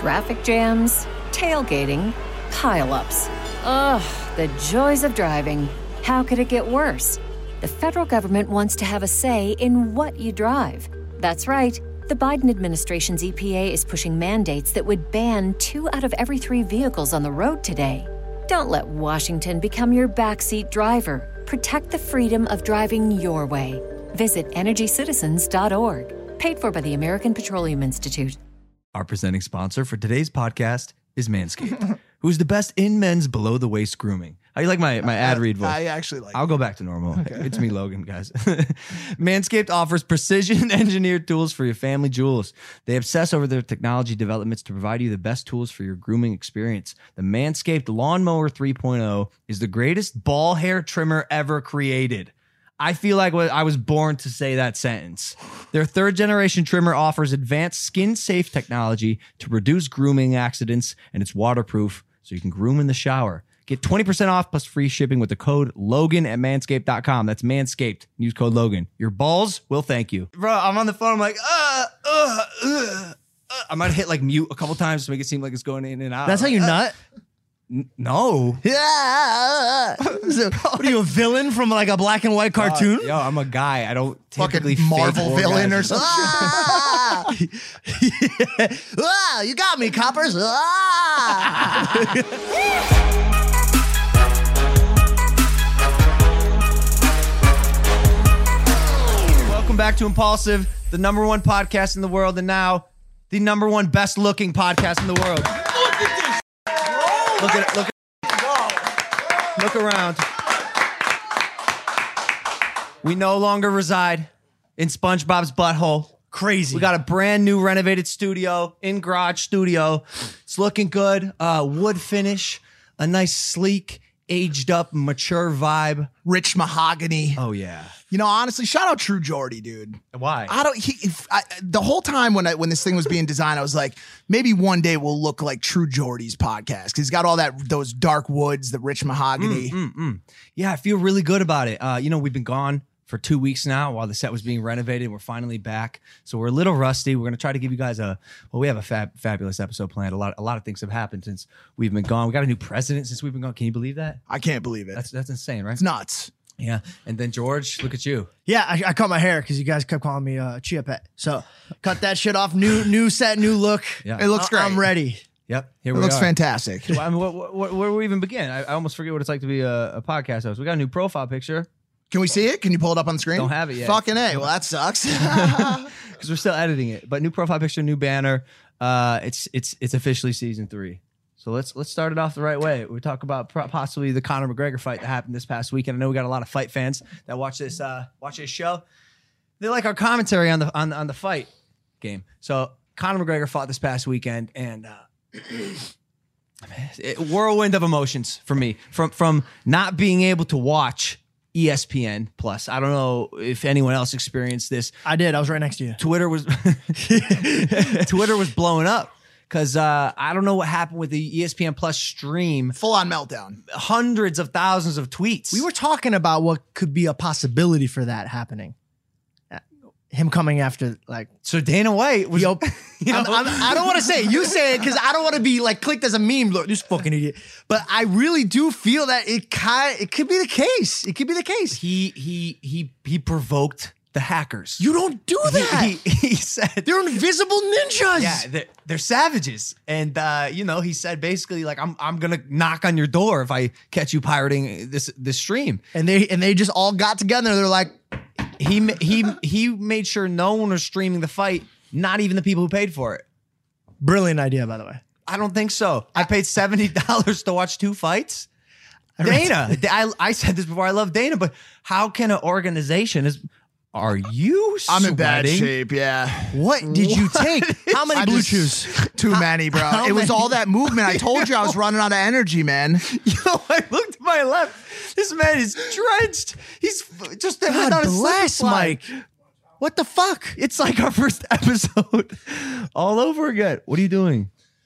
Traffic jams, tailgating, pile-ups. Ugh, the joys of driving. How could it get worse? The federal government wants to have a say in what you drive. That's right. The Biden administration's EPA is pushing mandates that would ban 2 out of every 3 vehicles on the road today. Don't let Washington become your backseat driver. Protect the freedom of driving your way. Visit EnergyCitizens.org. Paid for by the American Petroleum Institute. Our presenting sponsor for today's podcast is Manscaped, who's the best in men's below-the-waist grooming. How you like my ad read voice? I actually like I'll go back to normal. Okay. It's me, Logan, guys. Manscaped offers precision-engineered tools for your family jewels. They obsess over their technology developments to provide you the best tools for your grooming experience. The Manscaped Lawnmower 3.0 is the greatest ball hair trimmer ever created. I feel like I was born to say that sentence. Their 3rd-generation trimmer offers advanced skin-safe technology to reduce grooming accidents, and it's waterproof, so you can groom in the shower. Get 20% off plus free shipping with the code Logan at manscaped.com. That's Manscaped. Use code Logan. Your balls will thank you. Bro, I'm on the phone. I'm like, I might hit like mute a couple times to make it seem like it's going in and out. That's how you nut? No. Yeah. So, what are you, a villain from like a black and white cartoon? Yo, I'm a guy. I don't fucking Marvel villain or something. Ah, you got me, coppers. Welcome back to Impulsive, the #1 podcast in the world, and now the #1 best looking podcast in the world. Look at this. Look around. We no longer reside in SpongeBob's butthole. Crazy. We got a brand new renovated studio, in-garage studio. It's looking good. Wood finish, a nice sleek, aged up, mature vibe. Rich mahogany. Oh, yeah. You know, honestly, shout out True Geordie, dude. Why? The whole time when this thing was being designed, I was like, maybe one day we'll look like True Geordie's podcast because he's got all those dark woods, the rich mahogany. Yeah, I feel really good about it. We've been gone for 2 weeks now while the set was being renovated. We're finally back, so we're a little rusty. We're gonna try to give you guys we have a fabulous episode planned. A lot of things have happened since we've been gone. We got a new president since we've been gone. Can you believe that? I can't believe it. That's insane, right? It's nuts. Yeah, and then George, look at you. Yeah, I cut my hair because you guys kept calling me Chia Pet. So cut that shit off. New set, new look. Yeah. It looks great. I'm ready. Yep, here It we looks are. fantastic. I mean, where do we even begin? I almost forget what it's like to be a podcast host. We got a new profile picture. Can we see it? Can you pull it up on the screen? Don't have it yet. Fucking A. Well, that sucks. Because we're still editing it. But new profile picture, new banner. It's officially season 3. So let's start it off the right way. We talk about possibly the Conor McGregor fight that happened this past weekend. I know we got a lot of fight fans that watch this show. They like our commentary on the fight game. So Conor McGregor fought this past weekend, and whirlwind of emotions for me from not being able to watch ESPN Plus. I don't know if anyone else experienced this. I did. I was right next to you. Twitter was blowing up because I don't know what happened with the ESPN Plus stream. Full on meltdown. Hundreds of thousands of tweets. We were talking about what could be a possibility for that happening. Him coming after, like, so Dana White was. I don't want to say it. You say it because I don't want to be like clicked as a meme. Look, this fucking idiot. But I really do feel that it could be the case. It could be the case. He provoked the hackers. You don't do that. He said they're invisible ninjas. Yeah, they're savages, and he said basically like I'm gonna knock on your door if I catch you pirating this stream. And they just all got together. They're like. He made sure no one was streaming the fight, not even the people who paid for it. Brilliant idea, by the way. I don't think so. I paid $70 to watch 2 fights. Dana, I said this before. I love Dana, but how can an organization Are you sweating? I'm in bad shape, yeah. What did you take? How many blue chews? Too many, bro. It was all that movement. I told you I was running out of energy, man. I looked to my left. This man is drenched. He's just God bless, Mike. What the fuck? It's like our first episode all over again. What are you doing?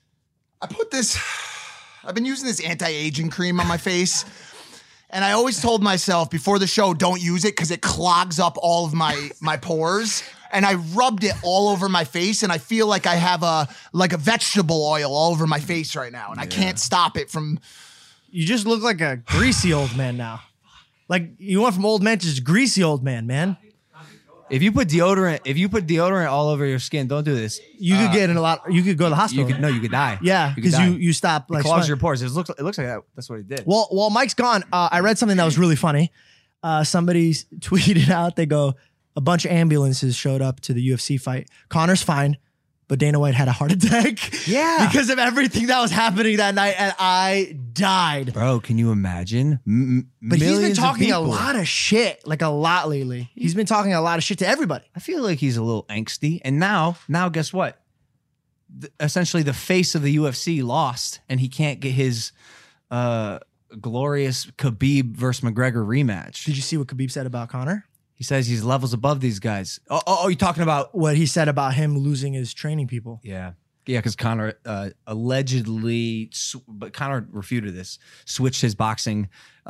I've been using this anti-aging cream on my face. And I always told myself before the show, don't use it because it clogs up all of my pores. and I rubbed it all over my face, and I feel like I have a vegetable oil all over my face right now, and I can't stop it from. You just look like a greasy old man now. Like you went from old man to just greasy old man, man. If you put deodorant all over your skin, don't do this. You could get in a lot. You could go to the hospital. You could die. Yeah, because you stop like it clogs sweat. your pores. It looks like that. That's what he did. Well, while Mike's gone, I read something that was really funny. Somebody tweeted out, they go, a bunch of ambulances showed up to the UFC fight. Connor's fine, but Dana White had a heart attack. Yeah. Because of everything that was happening that night, and I died. Bro, can you imagine? But he's been talking a people. lot of shit, like a lot lately. He's been talking a lot of shit to everybody. I feel like he's a little angsty. And now guess what? Essentially, the face of the UFC lost, and he can't get his glorious Khabib versus McGregor rematch. Did you see what Khabib said about Connor? He says he's levels above these guys. Oh, you're talking about What he said about him losing his training people. Yeah, because Connor allegedly, but Connor refuted this, switched his boxing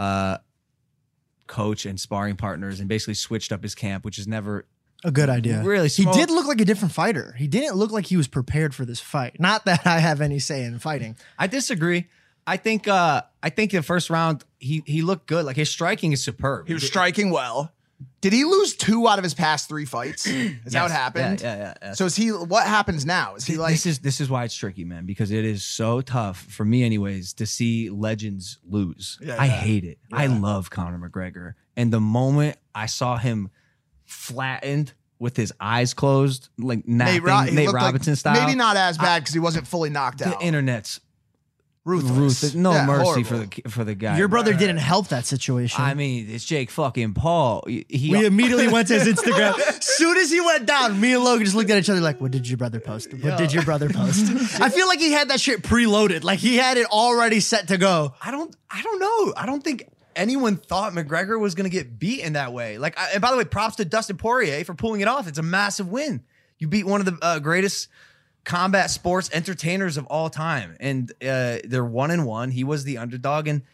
coach and sparring partners and basically switched up his camp, which is never A good idea. really He smart. did look like a different fighter. He didn't look like he was prepared for this fight. Not that I have any say in fighting. I disagree. I think the first round he looked good. Like his striking is superb. He was striking well. Did he lose 2 out of his past 3 fights? Is that what happened? Yeah. So is he? What happens now? Is he like? This is why it's tricky, man, because it is so tough for me, anyways, to see legends lose. Yeah, I yeah. hate it. I love Conor McGregor, and the moment I saw him flattened with his eyes closed, like Nate he looked Robinson like, style, maybe not as bad because he wasn't fully knocked the out. internet's Ruthless. no Yeah, mercy horrible. for the guy. Your brother didn't help that situation. I mean, it's Jake fucking Paul. We immediately went to his Instagram. Soon as he went down, me and Logan just looked at each other like, what did your brother post? What did your brother post? I feel like he had that shit preloaded. Like he had it already set to go. I don't know. I don't think anyone thought McGregor was going to get beaten that way. Like, and by the way, props to Dustin Poirier for pulling it off. It's a massive win. You beat one of the greatest combat sports entertainers of all time, and they're 1-1. He was the underdog, and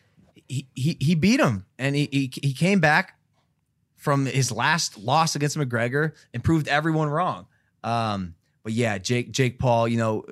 he beat him, and he came back from his last loss against McGregor and proved everyone wrong. But yeah, Jake Paul,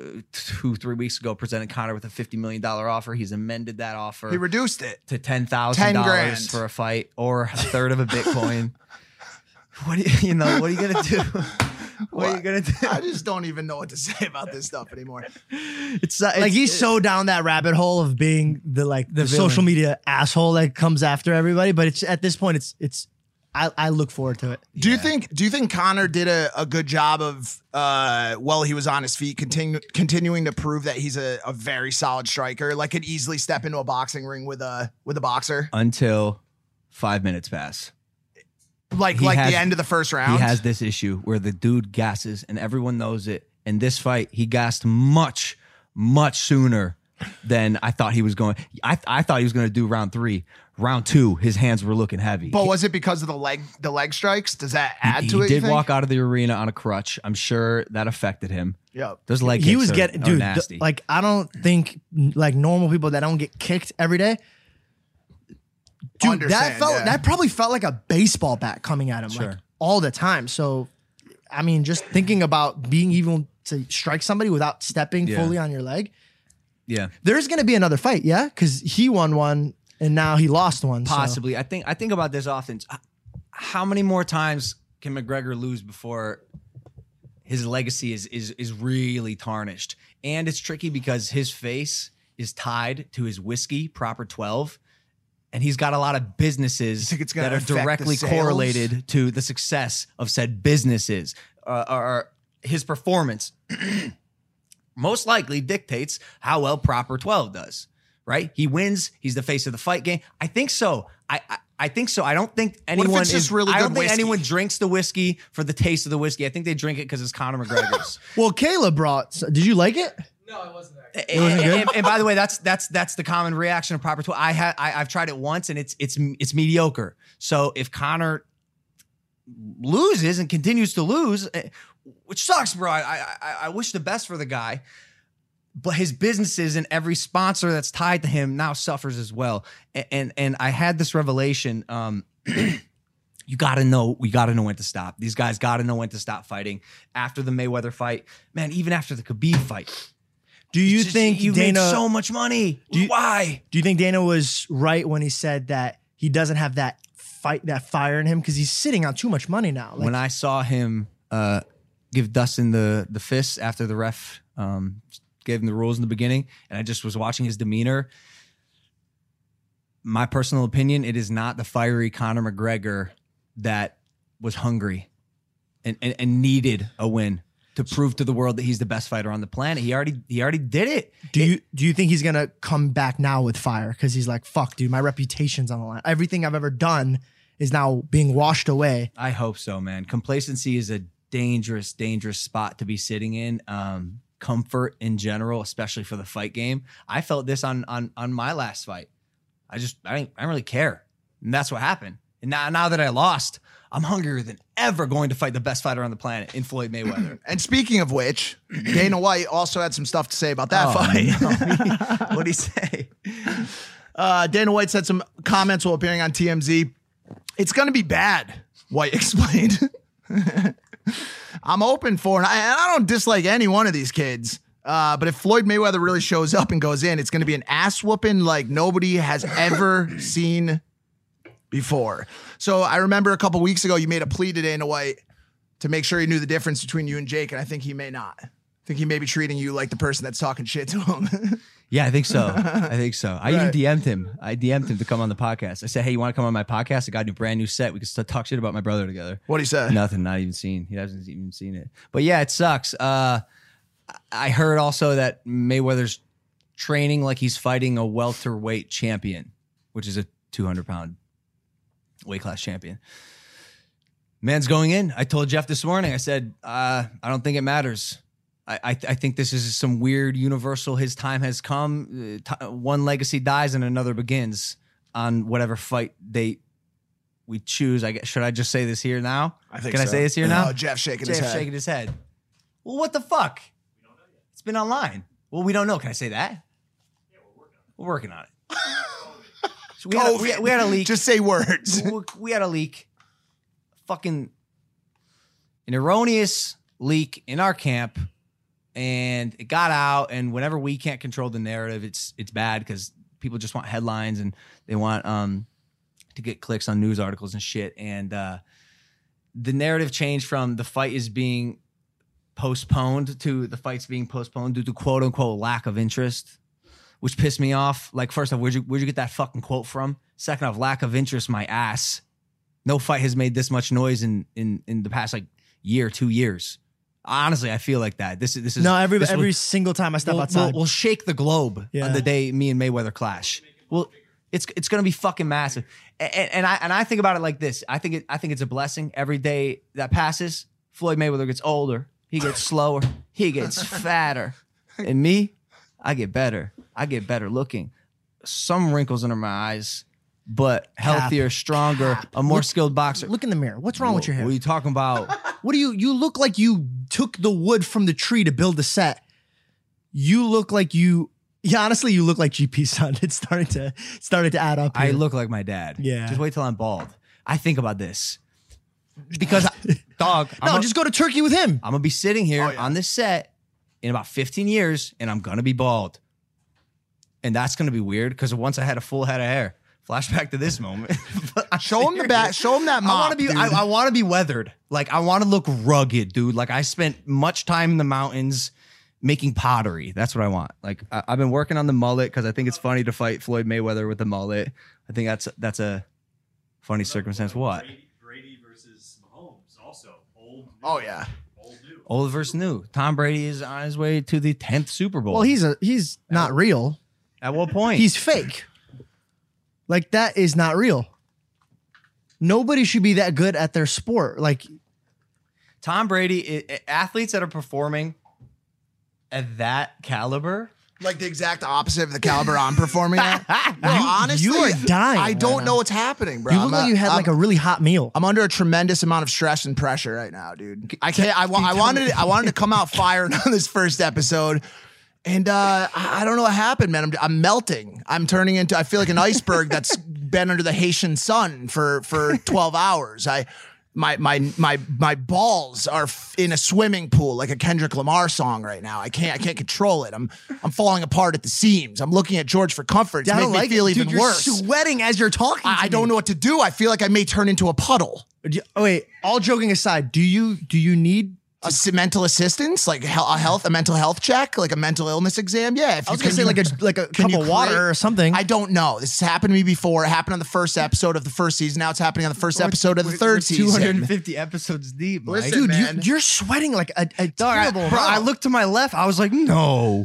2-3 weeks ago presented Conor with a $50 million offer. He's amended that offer. He reduced it to $10,000 $10,000 for a fight or a third of a Bitcoin. What are you gonna do? What are you gonna do? I just don't even know what to say about this stuff anymore. It's Like he's so down that rabbit hole of being the social media asshole that comes after everybody. But it's at this point, it's I look forward to it. Do you think Conor did a good job of while he was on his feet continuing to prove that he's a very solid striker, like could easily step into a boxing ring with a boxer? until 5 minutes pass. Like He has- the end of the first round? He has this issue where the dude gasses and everyone knows it. In this fight, he gassed much sooner than I thought he was going. I thought he was going to do round 3. Round 2, his hands were looking heavy. But was it because of the leg strikes? Does that add he to it? did walk out of the arena on a crutch. I'm sure that affected him. Yep. Those leg He kicks was are getting, dude, nasty. like I don't think like normal people that don't get kicked every day. Dude, Understand, yeah. that probably felt like a baseball bat coming at him like Sure. all the time. So, I mean, just thinking about being able to strike somebody without stepping Yeah. fully on your leg. yeah. There's going to be another fight, yeah? Because he won one and now he lost one. so- Possibly. I think about this often. How many more times can McGregor lose before his legacy is really tarnished? And it's tricky because his face is tied to his whiskey, Proper 12. And he's got a lot of businesses think it's gonna that are affect the directly sales? correlated to the success of said businesses. Or his performance most likely dictates how well Proper 12 does, right? He wins. He's the face of the fight game. I think so. I think so. I don't think anyone it's just really I don't good think whiskey? anyone drinks the whiskey for the taste of the whiskey. I think they drink it because it's Conor McGregor's. Well, Kayla did you like it? And by the way, that's the common reaction of Proper 12. I've tried it once and it's mediocre. So if Conor loses and continues to lose, which sucks, bro. I wish the best for the guy, but his businesses and every sponsor that's tied to him now suffers as well. And I had this revelation. you got to know when to stop. These guys got to know when to stop fighting. After the Mayweather fight, man, even after the Khabib fight. Do you think you Dana made so much money? Why? Do you think Dana was right when he said that he doesn't have that fire in him because he's sitting on too much money now? Like, When I saw him give Dustin the fist after the ref gave him the rules in the beginning, and I just was watching his demeanor, my personal opinion, it is not the fiery Conor McGregor that was hungry and needed a win to prove to the world that he's the best fighter on the planet. He already did it. Do you think he's gonna come back now with fire? Because he's like, fuck, dude, my reputation's on the line. Everything I've ever done is now being washed away. I hope so, man. Complacency is a dangerous, dangerous spot to be sitting in. Comfort in general, especially for the fight game. I felt this on my last fight. I don't really care. And that's what happened. And now that I lost, I'm hungrier than ever going to fight the best fighter on the planet in Floyd Mayweather. And speaking of which, Dana White also had some stuff to say about that fight. What'd he say? Dana White said some comments while appearing on TMZ. It's going to be bad, White explained. I'm open for it. I don't dislike any one of these kids. But if Floyd Mayweather really shows up and goes in, it's going to be an ass whooping like nobody has ever seen before. So I remember a couple weeks ago, you made a plea to Dana White to make sure he knew the difference between you and Jake. And I think he may not. I think he may be treating you like the person that's talking shit to him. Yeah, I think so. I even DM'd him. I DM'd him to come on the podcast. I said, hey, you want to come on my podcast? I got a brand new set. We can still talk shit about my brother together. What'd he say? Nothing, not even seen. He hasn't even seen it. But yeah, it sucks. I heard also that Mayweather's training like he's fighting a welterweight champion, which is a 200-pound weight class champion. Man's going in. I told Jeff this morning, I said, I don't think it matters. I think this is some weird universal, his time has come. One legacy dies and another begins on whatever fight date we choose. Should I just say this here now? I think Can I say this here now? Oh, Jeff's shaking his head. Well, what the fuck? It's been online. Well, we don't know. Can I say that? Yeah, we're working on it. So we had a leak. Just say words. We had a leak. Fucking an erroneous leak in our camp, and it got out. And whenever we can't control the narrative, it's bad because people just want headlines and they want to get clicks on news articles and shit. And the narrative changed from the fight is being postponed to the fight's being postponed due to quote unquote lack of interest, which pissed me off. Like, first off, where'd you get that fucking quote from? Second off, lack of interest, my ass. No fight has made this much noise in the past like year, 2 years. Honestly, I feel like that. This is no, every single time I step outside, we'll shake the globe on the day me and Mayweather clash. Well, it's gonna be fucking massive. And I think about it like this. I think it's a blessing. Every day that passes, Floyd Mayweather gets older. He gets slower. He gets fatter. And me, I get better. I get better looking. Some wrinkles under my eyes, but healthier, stronger, a more skilled boxer. Look in the mirror. What's wrong with your hair? What are you talking about? What do you look like you took the wood from the tree to build the set. You look like honestly, you look like GP's son. It's starting to add up here. I look like my dad. Yeah. Just wait till I'm bald. I think about this. Because, just go to Turkey with him. I'm going to be sitting here on this set in about 15 years, and I'm going to be bald. And that's going to be weird, because once I had a full head of hair. Flashback to this moment. Show him the back. Show him that mop. I want to be weathered. Like, I want to look rugged, dude. Like, I spent much time in the mountains making pottery. That's what I want. Like, I've been working on the mullet because I think it's funny to fight Floyd Mayweather with the mullet. I think that's a funny circumstance. What? Brady versus Mahomes, also old. New. Oh yeah, new. Old versus new. Tom Brady is on his way to the 10th Super Bowl. Well, he's not real. At what point? He's fake. Like, that is not real. Nobody should be that good at their sport. Like, Tom Brady, athletes that are performing at that caliber. Like the exact opposite of the caliber I'm performing at. Bro, honestly, you are dying. I don't know what's happening, bro. You look like you had like a really hot meal. I'm under a tremendous amount of stress and pressure right now, dude. I can't. I wanted to come out firing on this first episode, and I don't know what happened, man. I'm melting. I'm turning into. I feel like an iceberg that's been under the Haitian sun for 12 hours. My balls are in a swimming pool like a Kendrick Lamar song right now. I can't control it. I'm falling apart at the seams. I'm looking at George for comfort. It's making me feel even worse. You're sweating as you're talking. I don't know what to do. I feel like I may turn into a puddle. Oh, wait, all joking aside, do you need Mental assistance, like a mental health check, like a mental illness exam? Yeah. If I was gonna say like a cup of water or something. I don't know. This has happened to me before. It happened on the first episode of the first season. Now it's happening on the first episode of the third season. 250 episodes deep, Mike. Listen, Dude, man. you're sweating like a terrible. Bro, I looked to my left. I was like, no.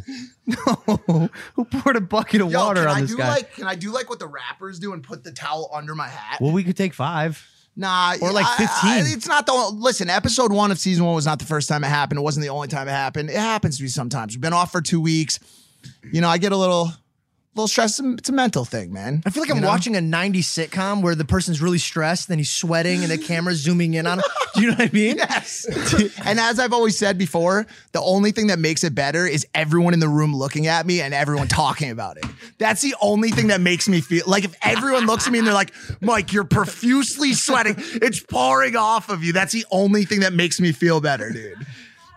Who poured a bucket of water on this guy? Can I do like what the rappers do and put the towel under my hat? Well, we could take 5. Nah, or like 15. It's not the listen. Episode 1 of season 1 was not the first time it happened. It wasn't the only time it happened. It happens to me sometimes. We've been off for 2 weeks. You know, I get a little stressed. It's a mental thing, man. I feel like I'm watching a 90s sitcom where the person's really stressed and he's sweating and the camera's zooming in on him. Do you know what I mean? Yes. And as I've always said before, the only thing that makes it better is everyone in the room looking at me and everyone talking about it. That's the only thing that makes me feel like if everyone looks at me and they're like, Mike, you're profusely sweating. It's pouring off of you. That's the only thing that makes me feel better, dude.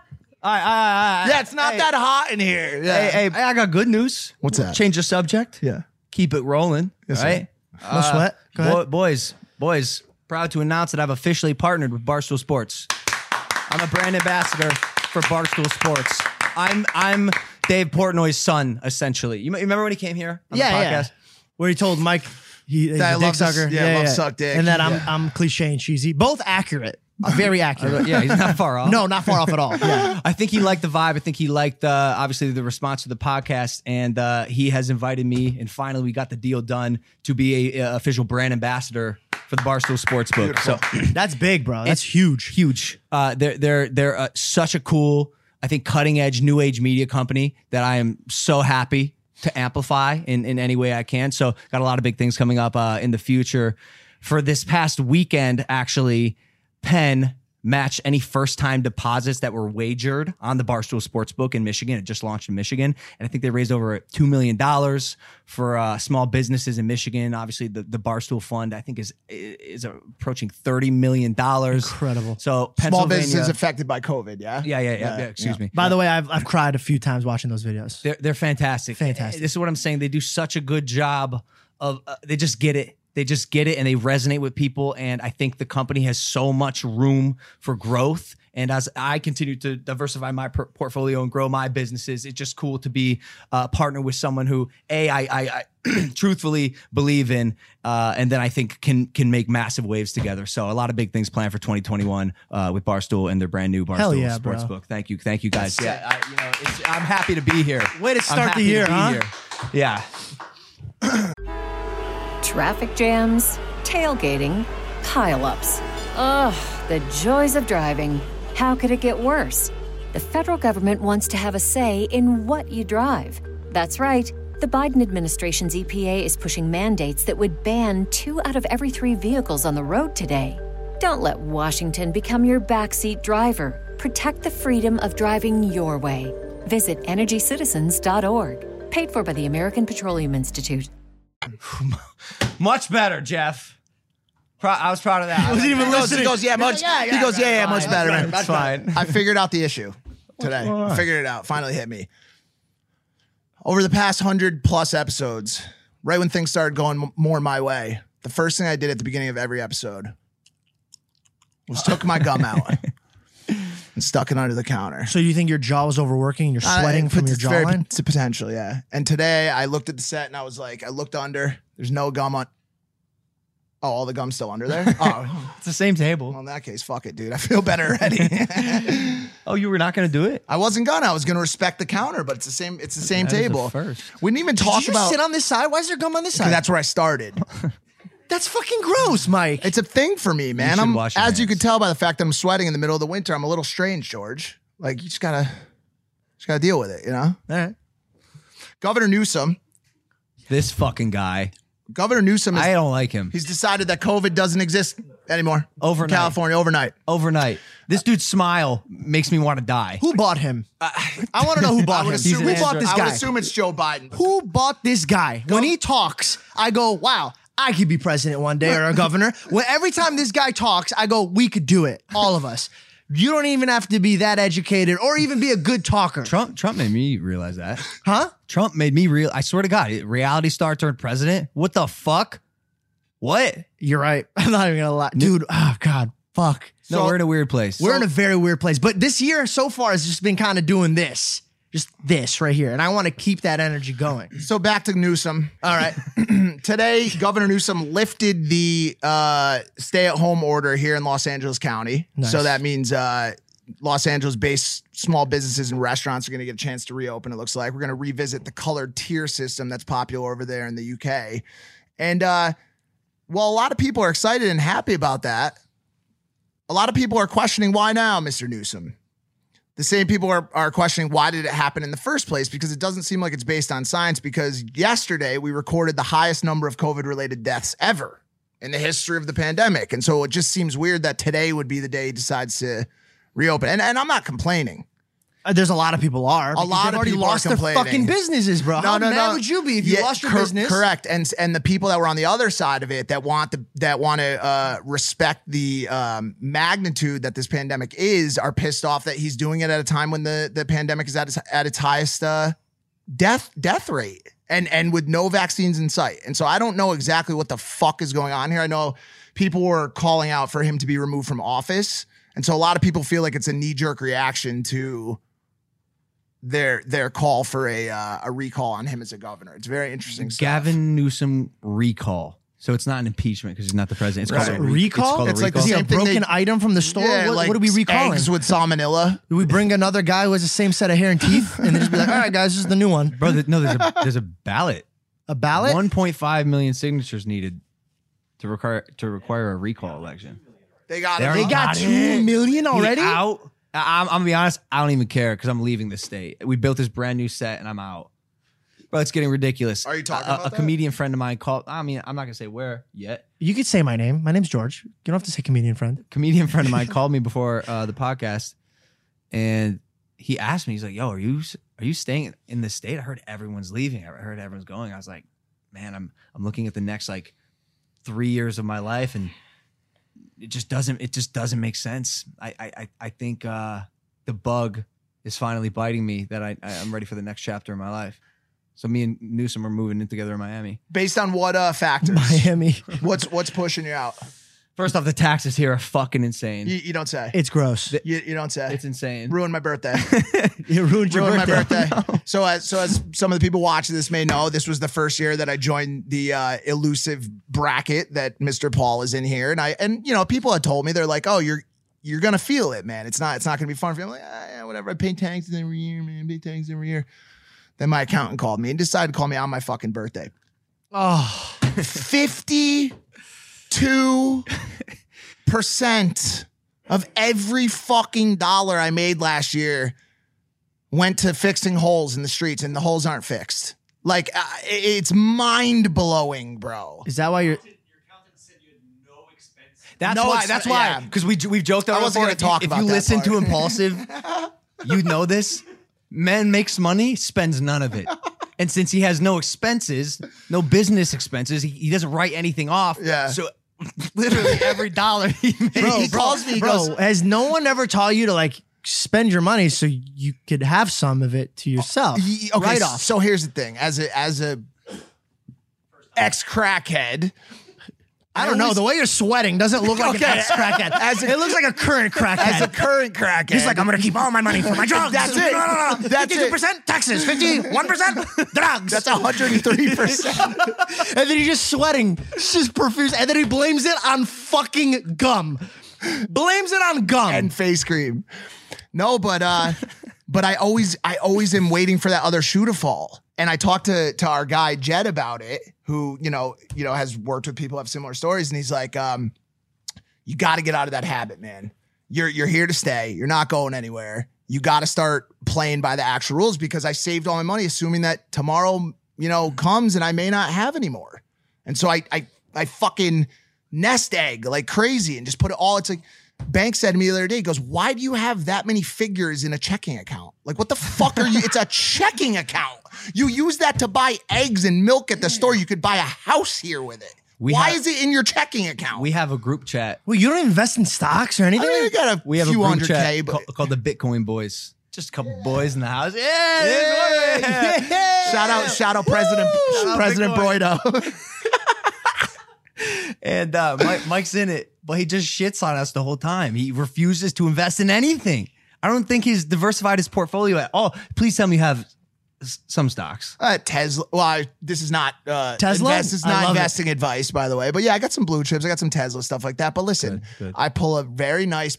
Yeah, it's not that hot in here. Yeah. Hey, I got good news. What's that? Change the subject. Yeah. Keep it rolling. Yes, right? No sweat. Go ahead. Boys, proud to announce that I've officially partnered with Barstool Sports. I'm a brand ambassador for Barstool Sports. I'm Dave Portnoy's son, essentially. You remember when he came here on the podcast? Where he told Mike he's That I a dick love to- sucker. yeah, love suck dick. And that Yeah. I'm cliche and cheesy. Both accurate. Very accurate. Yeah, he's not far off. No, not far off at all. Yeah. I think he liked the vibe. I think he liked obviously the response to the podcast, and he has invited me. And finally, we got the deal done to be a official brand ambassador for the Barstool Sportsbook. So That's big, bro. That's huge. huge. They're such a cool, I think, cutting edge, new age media company that I am so happy to amplify in any way I can. So got a lot of big things coming up in the future. For this past weekend, actually, Penn matched any first-time deposits that were wagered on the Barstool Sportsbook in Michigan. It just launched in Michigan, and I think they raised over $2 million for small businesses in Michigan. Obviously, the Barstool Fund, I think, is approaching $30 million. Incredible. So Small Pennsylvania, businesses affected by COVID, yeah? Yeah. Excuse me. By the way, I've cried a few times watching those videos. They're fantastic. Fantastic. This is what I'm saying. They do such a good job of they just get it. They just get it and they resonate with people. And I think the company has so much room for growth. And as I continue to diversify my portfolio and grow my businesses, it's just cool to be partnered with someone who I truthfully believe in, and then I think can make massive waves together. So a lot of big things planned for 2021 with Barstool and their brand new Hell Barstool yeah, bro. Sportsbook. Thank you guys. Yeah, I'm happy to be here. Way to I'm start the happy year, to be huh? here. Yeah. Traffic jams, tailgating, pileups. Ugh, the joys of driving. How could it get worse? The federal government wants to have a say in what you drive. That's right. The Biden administration's EPA is pushing mandates that would ban 2 out of every 3 vehicles on the road today. Don't let Washington become your backseat driver. Protect the freedom of driving your way. Visit EnergyCitizens.org. Paid for by the American Petroleum Institute. Much better, Jeff. I was proud of that. He wasn't even listening. He goes, much better, man. That's fine. I figured out the issue today. I figured it out. Finally hit me. Over the past 100+ episodes, right when things started going more my way, the first thing I did at the beginning of every episode was took my gum out and stuck it under the counter. So you think your jaw was overworking? You're sweating from your jawline? It's potential, yeah. And today I looked at the set and I was like, I looked under. There's no gum on. Oh, all the gum's still under there? Oh, It's the same table. well, in that case, fuck it, dude. I feel better already. Oh, you were not going to do it? I wasn't gonna. I was gonna respect the counter, but it's the same. It's the same That is a table. first. We didn't even Did talk you about. sit on this side? Why is there gum on this side? That's where I started. That's fucking gross, Mike. It's a thing for me, man. should I'm wash your as you hands. could tell by the fact that I'm sweating in the middle of the winter. I'm a little strange, George. Like you just gotta deal with it, you know. All right. Governor Newsom. This fucking guy. Governor Newsom. I don't like him. He's decided that COVID doesn't exist anymore. Overnight. In California overnight. Overnight. This dude's smile makes me want to die. Who bought him? I want to know who bought him. Who Who bought this I would guy? assume it's Joe Biden. Who bought this guy? When he talks, I go, wow, I could be president one day or a governor. Well, every time this guy talks, I go, we could do it. All of us. You don't even have to be that educated or even be a good talker. Trump made me realize that. Huh? Trump made me real. I swear to God, reality star turned president. What the fuck? What? You're right. I'm not even gonna lie. Dude, oh God, fuck. No, we're in a weird place. We're in a very weird place. But this year so far has just been kind of doing this. Just this right here. And I want to keep that energy going. So back to Newsom. All right. Today, Governor Newsom lifted the stay-at-home order here in Los Angeles County. Nice. So that means Los Angeles-based small businesses and restaurants are going to get a chance to reopen, it looks like. We're going to revisit the colored tier system that's popular over there in the UK. And while a lot of people are excited and happy about that, a lot of people are questioning, why now, Mr. Newsom? The same people are questioning, why did it happen in the first place? Because it doesn't seem like it's based on science, because yesterday we recorded the highest number of COVID-related deaths ever in the history of the pandemic. And so it just seems weird that today would be the day he decides to reopen. And I'm not complaining. There's a lot of people are. A lot they've of already people are lost their complaining. fucking businesses, bro. How mad would you be if you lost your business? Correct. And the people that were on the other side of it that want to respect the magnitude that this pandemic is are pissed off that he's doing it at a time when the pandemic is at its highest death rate and with no vaccines in sight. And so I don't know exactly what the fuck is going on here. I know people were calling out for him to be removed from office. And so a lot of people feel like it's a knee-jerk reaction to their call for a recall on him as a governor. It's very interesting stuff. Gavin Newsom recall. So it's not an impeachment because he's not the president. It's called a recall? It's It's like recall. Is he a Same thing broken they- item from the store? Yeah, What are we recalling? Eggs with salmonella. Do we bring another guy who has the same set of hair and teeth and then just be like, all right, guys, this is the new one? Bro, there's a ballot. A ballot? 1.5 million signatures needed to require a recall election. They got They're it. They got 2 million already? He's out. I'm gonna be honest. I don't even care because I'm leaving the state. We built this brand new set and I'm out. Bro, it's getting ridiculous. Are you talking a about that? comedian friend of mine called. I mean, I'm not gonna say where yet. You could say my name. My name's George. You don't have to say comedian friend. Comedian friend of mine called me before the podcast, and he asked me. He's like, "Yo, are you staying in the state? I heard everyone's leaving. I heard everyone's going." I was like, "Man, I'm looking at the next like 3 years of my life, and it just doesn't make sense. I think the bug is finally biting me that I'm ready for the next chapter in my life." So me and Newsom are moving in together in Miami. Based on what factors? Miami. What's pushing you out? First off, the taxes here are fucking insane. You don't say. It's gross. You don't say. It's insane. Ruined my birthday. You ruined your Ruined birthday. my birthday. So as some of the people watching this may know, this was the first year that I joined the elusive bracket that Mr. Paul is in here, and you know, people had told me, they're like, "Oh, you're gonna feel it, man. It's not gonna be fun for you." I'm like, yeah, whatever. I pay taxes every year, man. Pay taxes every year. Then my accountant called me and decided to call me on my fucking birthday. Oh, 52% of every fucking dollar I made last year went to fixing holes in the streets, and the holes aren't fixed. Like, it's mind blowing, bro. is that why you're? Your accountant said you had no expense. That's No, why. it's- That's why. yeah. Because we've joked about I it wasn't before. gonna talk If about you that listen to part. Impulsive, you know this. Man makes money, spends none of it. And since he has no expenses, no business expenses, he doesn't write anything off. Yeah. So literally every dollar he makes. Bro, he calls me, he Bro, goes, has no one ever taught you to like spend your money so you could have some of it to yourself? Okay, Right off. So here's the thing: as a ex crackhead, I don't know. The way you're sweating doesn't look like Okay. an ex-crackhead. It looks like a current crackhead. as a current crackhead, He's like, I'm gonna keep all my money for my drugs. That's it. No. That's it. 52% taxes, 51% drugs. that's 103%. And then he's just sweating, just profuse. And then he blames it on fucking gum. Blames it on gum. and face cream. No, but I always am waiting for that other shoe to fall. And I talked to our guy Jed about it, who you know has worked with people who have similar stories, and he's like, you got to get out of that habit, man. You're here to stay. You're not going anywhere. You got to start playing by the actual rules, because I saved all my money assuming that tomorrow comes and I may not have any more. And so I fucking nest egg like crazy and just put it all. It's like, Bank said to me the other day, he goes, "Why do you have that many figures in a checking account? Like, what the fuck are you? It's a checking account. You use that to buy eggs and milk at the store. You could buy a house here with it. Why is it in your checking account? We have a group chat. Well, you don't invest in stocks or anything? I mean, you got We have a few group hundred K, chat but called the Bitcoin Boys. Just a couple boys in the house. Yeah. shout out President Bitcoin. Broido. And Mike's in it, but he just shits on us the whole time. He refuses to invest in anything. I don't think he's diversified his portfolio at all. Please tell me you have some stocks. Tesla. Well, this is not Tesla? This is I not love investing advice, by the way. But yeah, I got some blue chips. I got some Tesla stuff like that. But listen, Good. I pull a very nice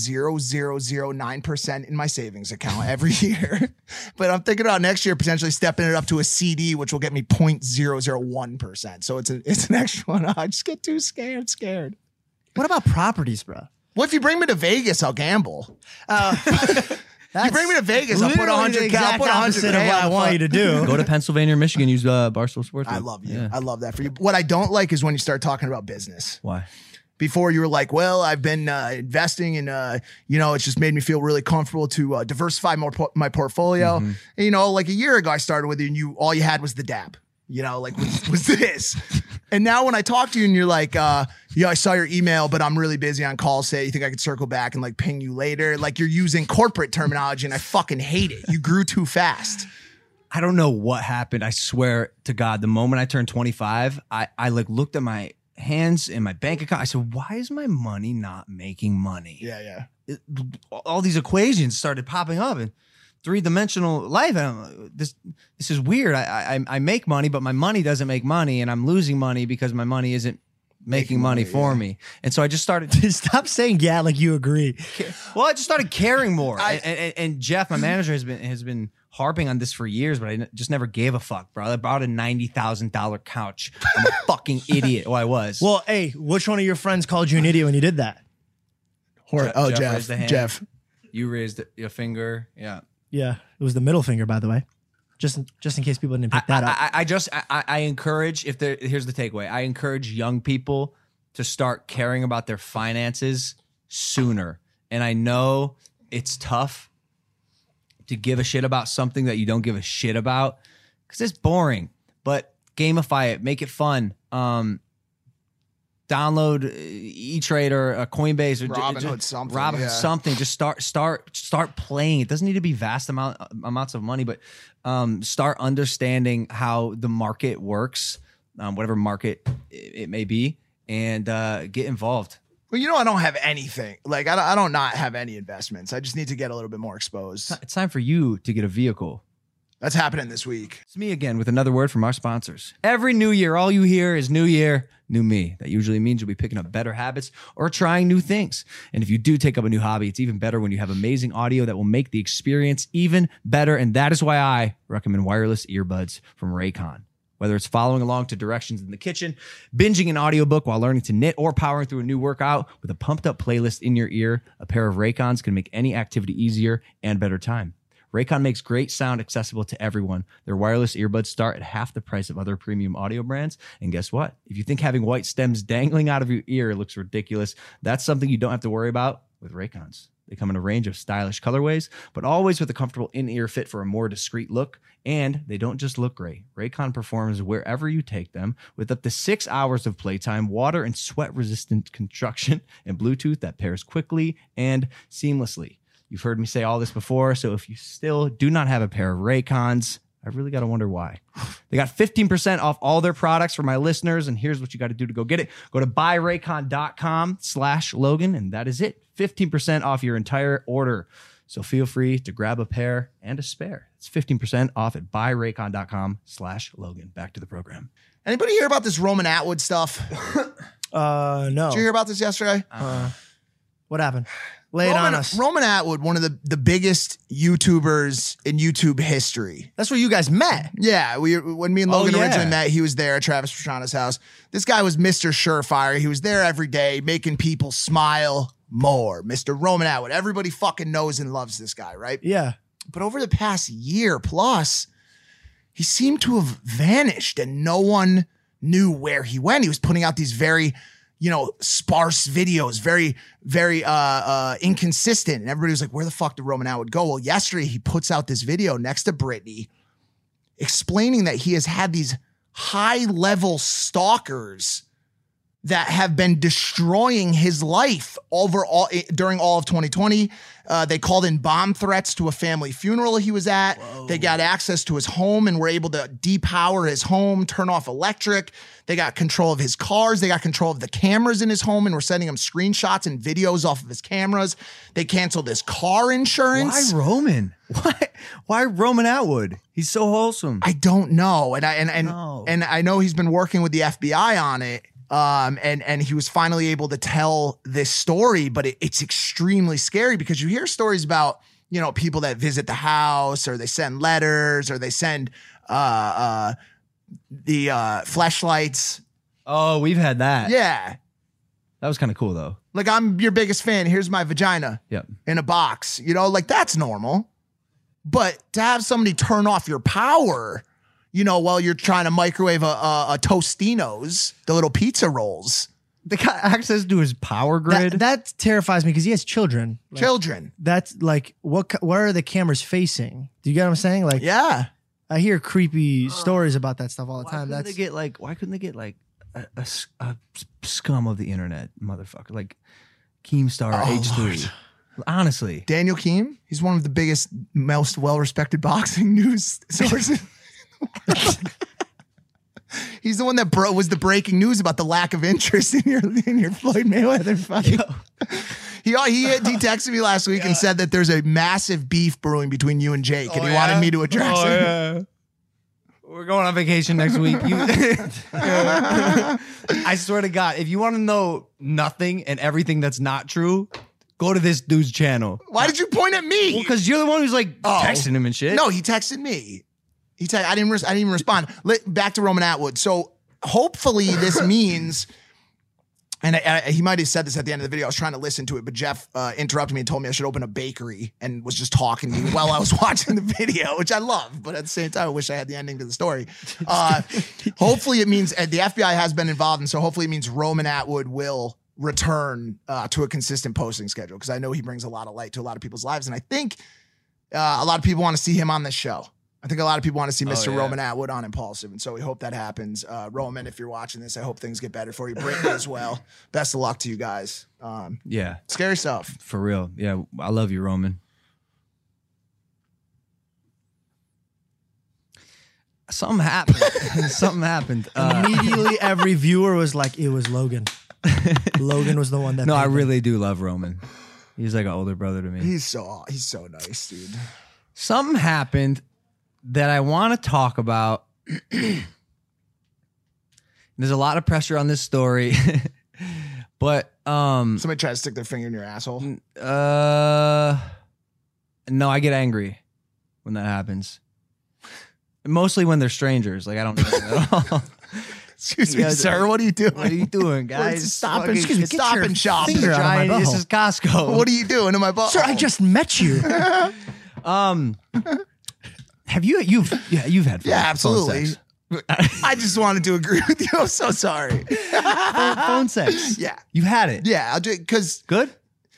0.0009% in my savings account every year. But I'm thinking about next year potentially stepping it up to a CD, which will get me 0.001%. So it's an extra one. I just get too scared. What about properties, bro? Well, if you bring me to Vegas, I'll gamble. That's You bring me to Vegas, I'll put literally the 100K. exact I'll put 100K. opposite of what I want you to do. Go to Pennsylvania or Michigan, use Barstool Sportsbook. I love you. Yeah. I love that for you. What I don't like is when you start talking about business. Why? Before you were like, well, I've been investing and, it's just made me feel really comfortable to diversify my portfolio. Mm-hmm. And, like a year ago, I started with you and all you had was the dab, was this. And now when I talk to you and you're like, I saw your email, but I'm really busy on call. Say, you think I could circle back and like ping you later? Like you're using corporate terminology and I fucking hate it. You grew too fast. I don't know what happened. I swear to God, the moment I turned 25, I like looked at my hands in my bank account. I said, why is my money not making money? Yeah. All these equations started popping up and three-dimensional life. This is weird. I make money, but my money doesn't make money, and I'm losing money because my money isn't making money for me. And so I just started. Stop saying yeah like you agree. Well, I just started caring more. And Jeff, my manager, has been harping on this for years, but I just never gave a fuck, bro. I bought a $90,000 couch. I'm a fucking idiot. Well, I was. Well, hey, which one of your friends called you an idiot when you did that? Jeff raised a hand. Jeff. You raised your finger. Yeah. Yeah, it was the middle finger, by the way. Just in case people didn't pick that up. I encourage, here's the takeaway. I encourage young people to start caring about their finances sooner. And I know it's tough to give a shit about something that you don't give a shit about because it's boring, but gamify it, make it fun. Download E-Trade or Coinbase or Robinhood something. Just start playing. It doesn't need to be vast amounts of money, but start understanding how the market works, whatever market it may be, and get involved. Well, I don't have anything. Like I don't not have any investments. I just need to get a little bit more exposed. It's time for you to get a vehicle. That's happening this week. It's me again with another word from our sponsors. Every new year, all you hear is new year, new me. That usually means you'll be picking up better habits or trying new things. And if you do take up a new hobby, it's even better when you have amazing audio that will make the experience even better. And that is why I recommend wireless earbuds from Raycon. Whether it's following along to directions in the kitchen, binging an audiobook while learning to knit, or powering through a new workout with a pumped up playlist in your ear, a pair of Raycons can make any activity easier and better time. Raycon makes great sound accessible to everyone. Their wireless earbuds start at half the price of other premium audio brands. And guess what? If you think having white stems dangling out of your ear looks ridiculous, that's something you don't have to worry about with Raycons. They come in a range of stylish colorways, but always with a comfortable in-ear fit for a more discreet look. And they don't just look great. Raycon performs wherever you take them with up to 6 hours of playtime, water and sweat-resistant construction, and Bluetooth that pairs quickly and seamlessly. You've heard me say all this before, so if you still do not have a pair of Raycons, I really got to wonder why. They got 15% off all their products for my listeners, and here's what you got to do to go get it. Go to buyraycon.com/Logan, and that is it. 15% off your entire order. So feel free to grab a pair and a spare. It's 15% off at buyraycon.com/Logan. Back to the program. Anybody hear about this Roman Atwood stuff? No. Did you hear about this yesterday? What happened? Lay it on us. Roman Atwood, one of the biggest YouTubers in YouTube history. That's where you guys met. Yeah, when me and Logan originally met, he was there at Travis Pastrana's house. This guy was Mr. Surefire. He was there every day, making people smile more. Mr. Roman Atwood. Everybody fucking knows and loves this guy, right? Yeah. But over the past year plus, he seemed to have vanished and no one knew where he went. He was putting out these very sparse videos, very, very inconsistent. And everybody was like, where the fuck did Roman Atwood go? Well, yesterday he puts out this video next to Britney explaining that he has had these high-level stalkers that have been destroying his life during all of 2020. They called in bomb threats to a family funeral he was at. Whoa. They got access to his home and were able to depower his home, turn off electric. They got control of his cars. They got control of the cameras in his home and were sending him screenshots and videos off of his cameras. They canceled his car insurance. Why Roman? Why Roman Atwood? He's so wholesome. I don't know. And I know he's been working with the FBI on it. And he was finally able to tell this story, but it's extremely scary because you hear stories about, you know, people that visit the house or they send letters or they send the fleshlights. Oh, we've had that. Yeah. That was kind of cool though. Like, I'm your biggest fan. Here's my vagina. Yep. In a box, you know, like that's normal. But to have somebody turn off your power, you know, while you're trying to microwave a Tostino's, the little pizza rolls. They got access to his power grid. That terrifies me because he has children. Like, Children. That's like, where are the cameras facing? Do you get what I'm saying? Like, Yeah. I hear creepy stories about that stuff all the Why time. couldn't they get like a scum of the internet, motherfucker? Like Keemstar H3. Honestly. Daniel Keem, he's one of the biggest, most well-respected boxing news sources. He's the one that was the breaking news about the lack of interest in your Floyd Mayweather fight. He texted me last week and said that there's a massive beef brewing between you and Jake, and he wanted me to address it. Yeah. We're going on vacation next week. I swear to God, if you want to know nothing and everything that's not true, go to this dude's channel. Why did you point at me? Well, because you're the one who's like texting him and shit. No, he texted me. I didn't even respond. Back to Roman Atwood. So hopefully this means, and he might have said this at the end of the video. I was trying to listen to it, but Jeff interrupted me and told me I should open a bakery and was just talking to me while I was watching the video, which I love. But at the same time, I wish I had the ending to the story. Hopefully it means the FBI has been involved. And so hopefully it means Roman Atwood will return to a consistent posting schedule, because I know he brings a lot of light to a lot of people's lives. And I think a lot of people want to see him on this show. I think a lot of people want to see Mr. Roman Atwood on Impulsive, and so we hope that happens. Roman, if you're watching this, I hope things get better for you. Brittany as well. Best of luck to you guys. Yeah. Scary stuff. For real. Yeah. I love you, Roman. Something happened. Something happened. Immediately, every viewer was like, it was Logan. Logan was the one that. No, I really do love Roman. He's like an older brother to me. He's so nice, dude. Something happened that I want to talk about. There's a lot of pressure on this story, but somebody try to stick their finger in your asshole. No, I get angry when that happens. Mostly when they're strangers. Like, I don't know them at all. Excuse me, sir. What are you doing? What are you doing, guys? Stop and shop. finger out of my butthole. This is Costco. What are you doing in my butt? Sir, I just met you. Have you've had phone, Yeah, absolutely. phone sex. I just wanted to agree with you. I'm so sorry. phone sex. Yeah. You've had it. Yeah, I'll do it because Good?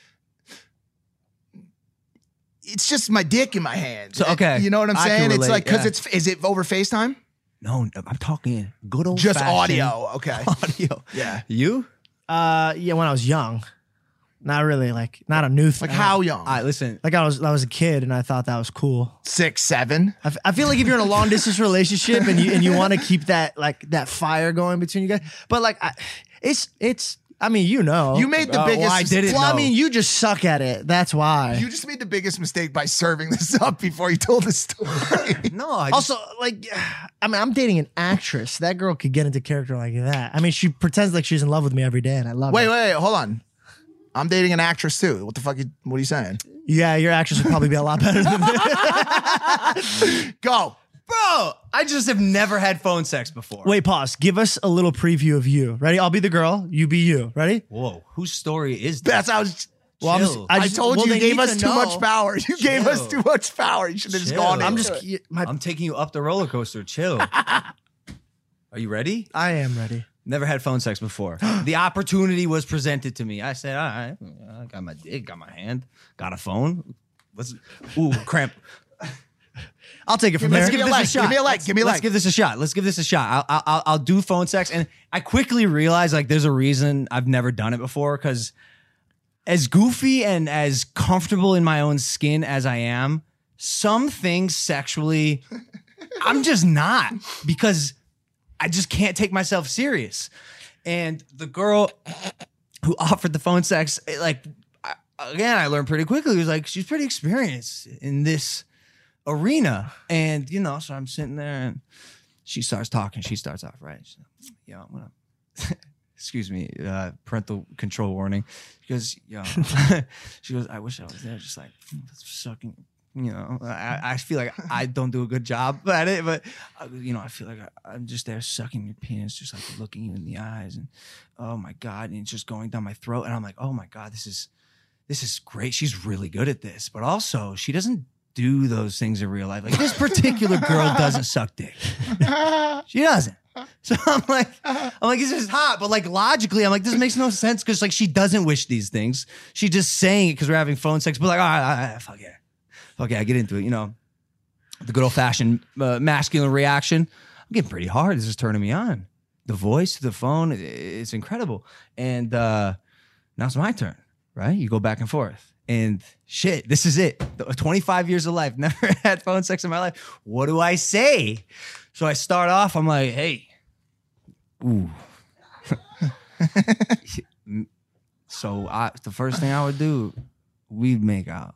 it's just my dick in my hand. So, okay. You know what I'm I can saying? It's relate, like, because yeah. is it over FaceTime? No, I'm talking good old Just fashioned audio. Okay. audio. Yeah. You? Yeah, when I was young. Not really, like, not a new thing. Like how young? All right, listen. Like I was a kid and I thought that was cool. 6, 7. I feel like if you're in a long distance relationship and you want to keep that fire going between you guys, but like it's I mean, you know, You made the biggest. I didn't well, I know. mean, you just suck at it. That's why. You just made the biggest mistake by serving this up before you told the story. No, I Also, like, I mean, I'm dating an actress. That girl could get into character like that. I mean, she pretends like she's in love with me every day, and I love it. Wait, hold on. I'm dating an actress too. What the fuck? What are you saying? Yeah, your actress would probably be a lot better than me. Go. Bro, I just have never had phone sex before. Wait, pause. Give us a little preview of you. Ready? I'll be the girl. You be you. Ready? Whoa, whose story is that? That's how. Well, Chill. I told you they gave need us to too know. much power. You gave us Chill. too much power. You should have just Chill. gone. I'm into just. it. I'm taking you up the roller coaster. Chill. Are you ready? I am ready. Never had phone sex before. The opportunity was presented to me. I said, all right, I got my dick, got my hand, got a phone. Ooh, cramp. I'll take it from Let's there. give this a shot. Give me a like. Give me a Let's like. give this a shot. Let's give this a shot. I'll do phone sex, and I quickly realized like there's a reason I've never done it before, because as goofy and as comfortable in my own skin as I am, some things sexually, I'm just not, because I just can't take myself serious. And the girl who offered the phone sex, like, again, I learned pretty quickly. It was like, she's pretty experienced in this arena. And, you know, so I'm sitting there and she starts talking. She starts off, right? She's like, yo, I'm going to, excuse me, parental control warning. She goes, yo, she goes, I wish I was there, just like sucking. You know, I feel like I don't do a good job at it, but you know, I feel like I'm just there sucking your penis, just like looking you in the eyes, and oh my God, and it's just going down my throat, and I'm like, oh my God, this is great. She's really good at this, but also she doesn't do those things in real life. Like this particular girl doesn't suck dick. She doesn't. So I'm like, this is hot, but like logically, I'm like, this makes no sense, because like she doesn't wish these things. She's just saying it because we're having phone sex, but like, all right, fuck yeah. Okay, I get into it. You know, the good old fashioned masculine reaction. I'm getting pretty hard. This is turning me on. The voice, the phone, it's incredible. And now it's my turn, right? You go back and forth. And shit, this is it. 25 years of life, never had phone sex in my life. What do I say? So I start off, I'm like, hey, ooh. So the first thing I would do, we'd make out.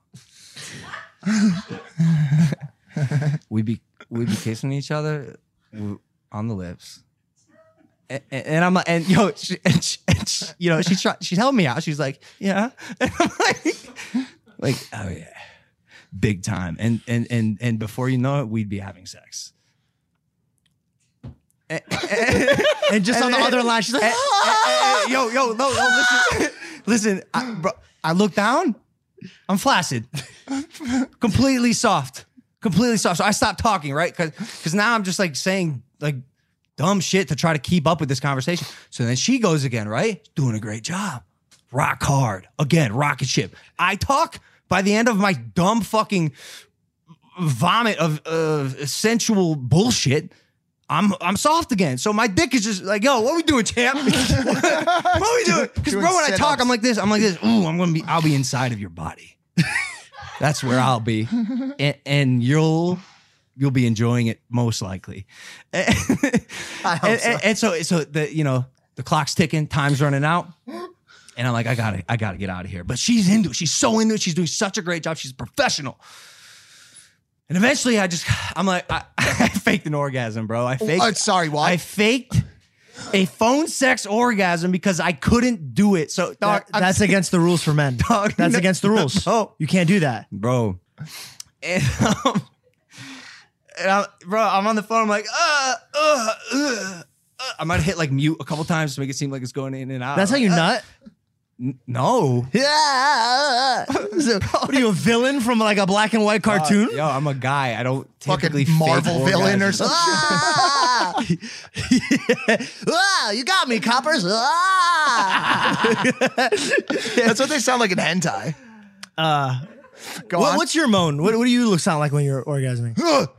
we'd be kissing each other on the lips, and I'm like, and yo, you know, she's helping me out. She's like, yeah, and I'm like, oh yeah, big time. And before you know it, we'd be having sex. And just on the other line, she's like, yo, no, listen, bro, I look down. I'm flaccid, completely soft. So I stopped talking, right? Because now I'm just like saying like dumb shit to try to keep up with this conversation. So then she goes again, right? Doing a great job. Rock hard. Again, rocket ship. I talk. By the end of my dumb fucking vomit of sensual bullshit, I'm soft again. So my dick is just like, yo, what we doing, champ? What are we doing? Because bro, when I talk, I'm like this. Ooh, I'll be inside of your body. That's where I'll be. And you'll be enjoying it most likely. I hope so. And so the, you know, the clock's ticking, time's running out. And I'm like, I gotta get out of here. But she's into it. She's so into it. She's doing such a great job. She's a professional. And eventually I faked an orgasm, bro. Sorry, what? I faked a phone sex orgasm because I couldn't do it. So dog, that's against the rules for men. Dog, that's against the rules. No. You can't do that. Bro. And I'm on the phone. I'm like, I might hit like mute a couple times to make it seem like it's going in and out. That's how you nut? No. Yeah. What are you, a villain from like a black and white cartoon? Yo, I'm a guy. I don't fucking Marvel villain or something. You got me, coppers. That's what they sound like in hentai. Go on. What's your moan? What do you sound like when you're orgasming?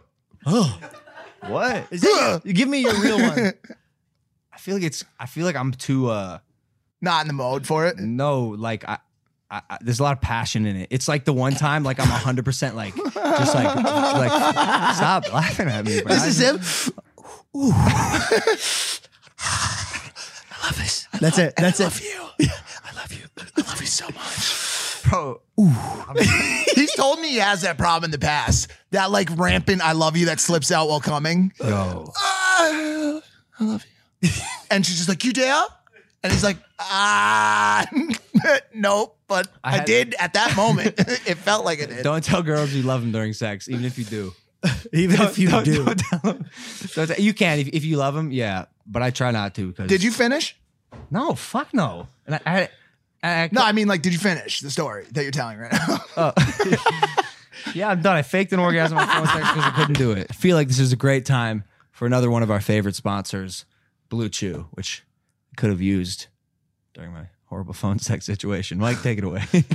What? Is that give me your real one. I feel like I'm too not in the mode for it. No, like I there's a lot of passion in it. It's like the one time, like I'm 100% like just like stop laughing at me, bro. This is him. Ooh. I love this. That's it. That's it. I love you. I love you so much, bro. He's told me he has that problem in the past. That like rampant "I love you" that slips out while coming. Yo, I love you. And she's just like, "You dare?" And he's like, nope, but I did at that moment. It felt like it did. Don't tell girls you love them during sex, even if you do. If you do. Don't tell them. You can if you love them, yeah. But I try not to. Because did you finish? No, fuck no. And I mean, like, did you finish the story that you're telling right now? Yeah, I'm done. I faked an orgasm on phone sex because I couldn't do it. I feel like this is a great time for another one of our favorite sponsors, Blue Chew, which I could have used during my horrible phone sex situation. Mike, take it away.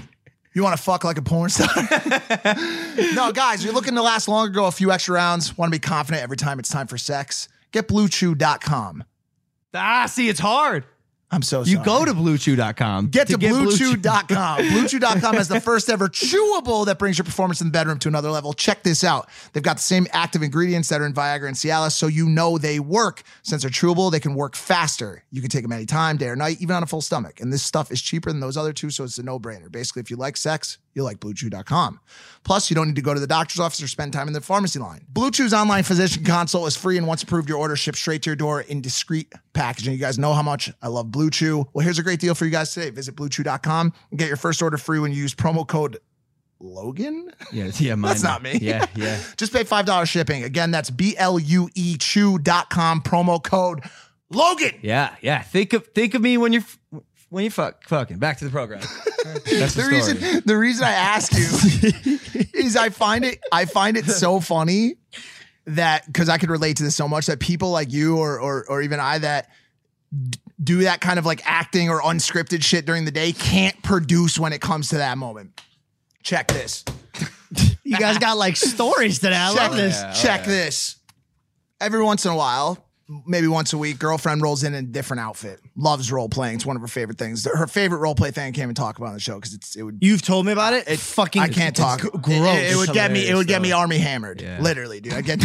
You want to fuck like a porn star? No, guys, you're looking to last longer, go a few extra rounds, want to be confident every time it's time for sex? Get BlueChew.com. See, it's hard. I'm so sorry. You go to BlueChew.com. Get to BlueChew.com. BlueChew.com has the first ever chewable that brings your performance in the bedroom to another level. Check this out. They've got the same active ingredients that are in Viagra and Cialis, so you know they work. Since they're chewable, they can work faster. You can take them anytime, day or night, even on a full stomach. And this stuff is cheaper than those other two, so it's a no-brainer. Basically, if you like sex, you like BlueChew.com. Plus, you don't need to go to the doctor's office or spend time in the pharmacy line. Blue Chew's online physician consult is free, and once approved, your order ships straight to your door in discreet packaging. You guys know how much I love Blue Chew. Well, here's a great deal for you guys today. Visit BlueChew.com and get your first order free when you use promo code Logan. Yeah, mine. That's not me. Yeah. Just pay $5 shipping. Again, that's BLUEChew.com, promo code Logan. Yeah. Think of me when you're fucking. Back to the program. That's The reason I ask you is I find it so funny that, because I could relate to this so much, that people like you or even I that do that kind of like acting or unscripted shit during the day can't produce when it comes to that moment. Check this. You guys got like stories today. I love this. Check this. Every once in a while, maybe once a week, girlfriend rolls in a different outfit. Loves role playing. It's one of her favorite things. Her favorite role play thing I can't even talk about on the show because it would. You've told me about it. It's fucking. I can't talk. Gross. It would get me. It would get me though. army hammered. Yeah. Literally, dude. I get.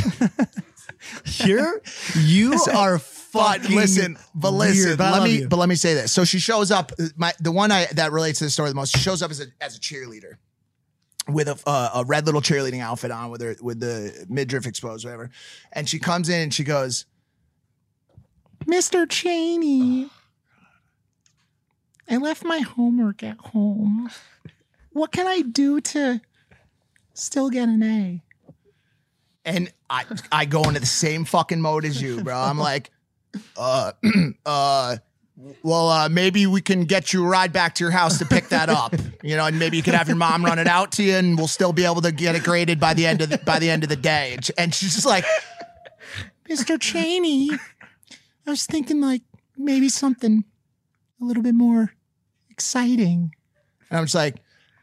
You are But fucking. listen. weird, but I love you. Let me say this. So she shows up. The one that relates to the story the most. She shows up as a cheerleader with a red little cheerleading outfit on with the midriff exposed, whatever. And she comes in and she goes, "Mr. Cheney, I left my homework at home. What can I do to still get an A?" And I go into the same fucking mode as you, bro. I'm like, maybe we can get you a ride back to your house to pick that up, and maybe you could have your mom run it out to you, and we'll still be able to get it graded by the end of the day. And she's just like, "Mr. Cheney, I was thinking like maybe something a little bit more exciting." And I'm just like,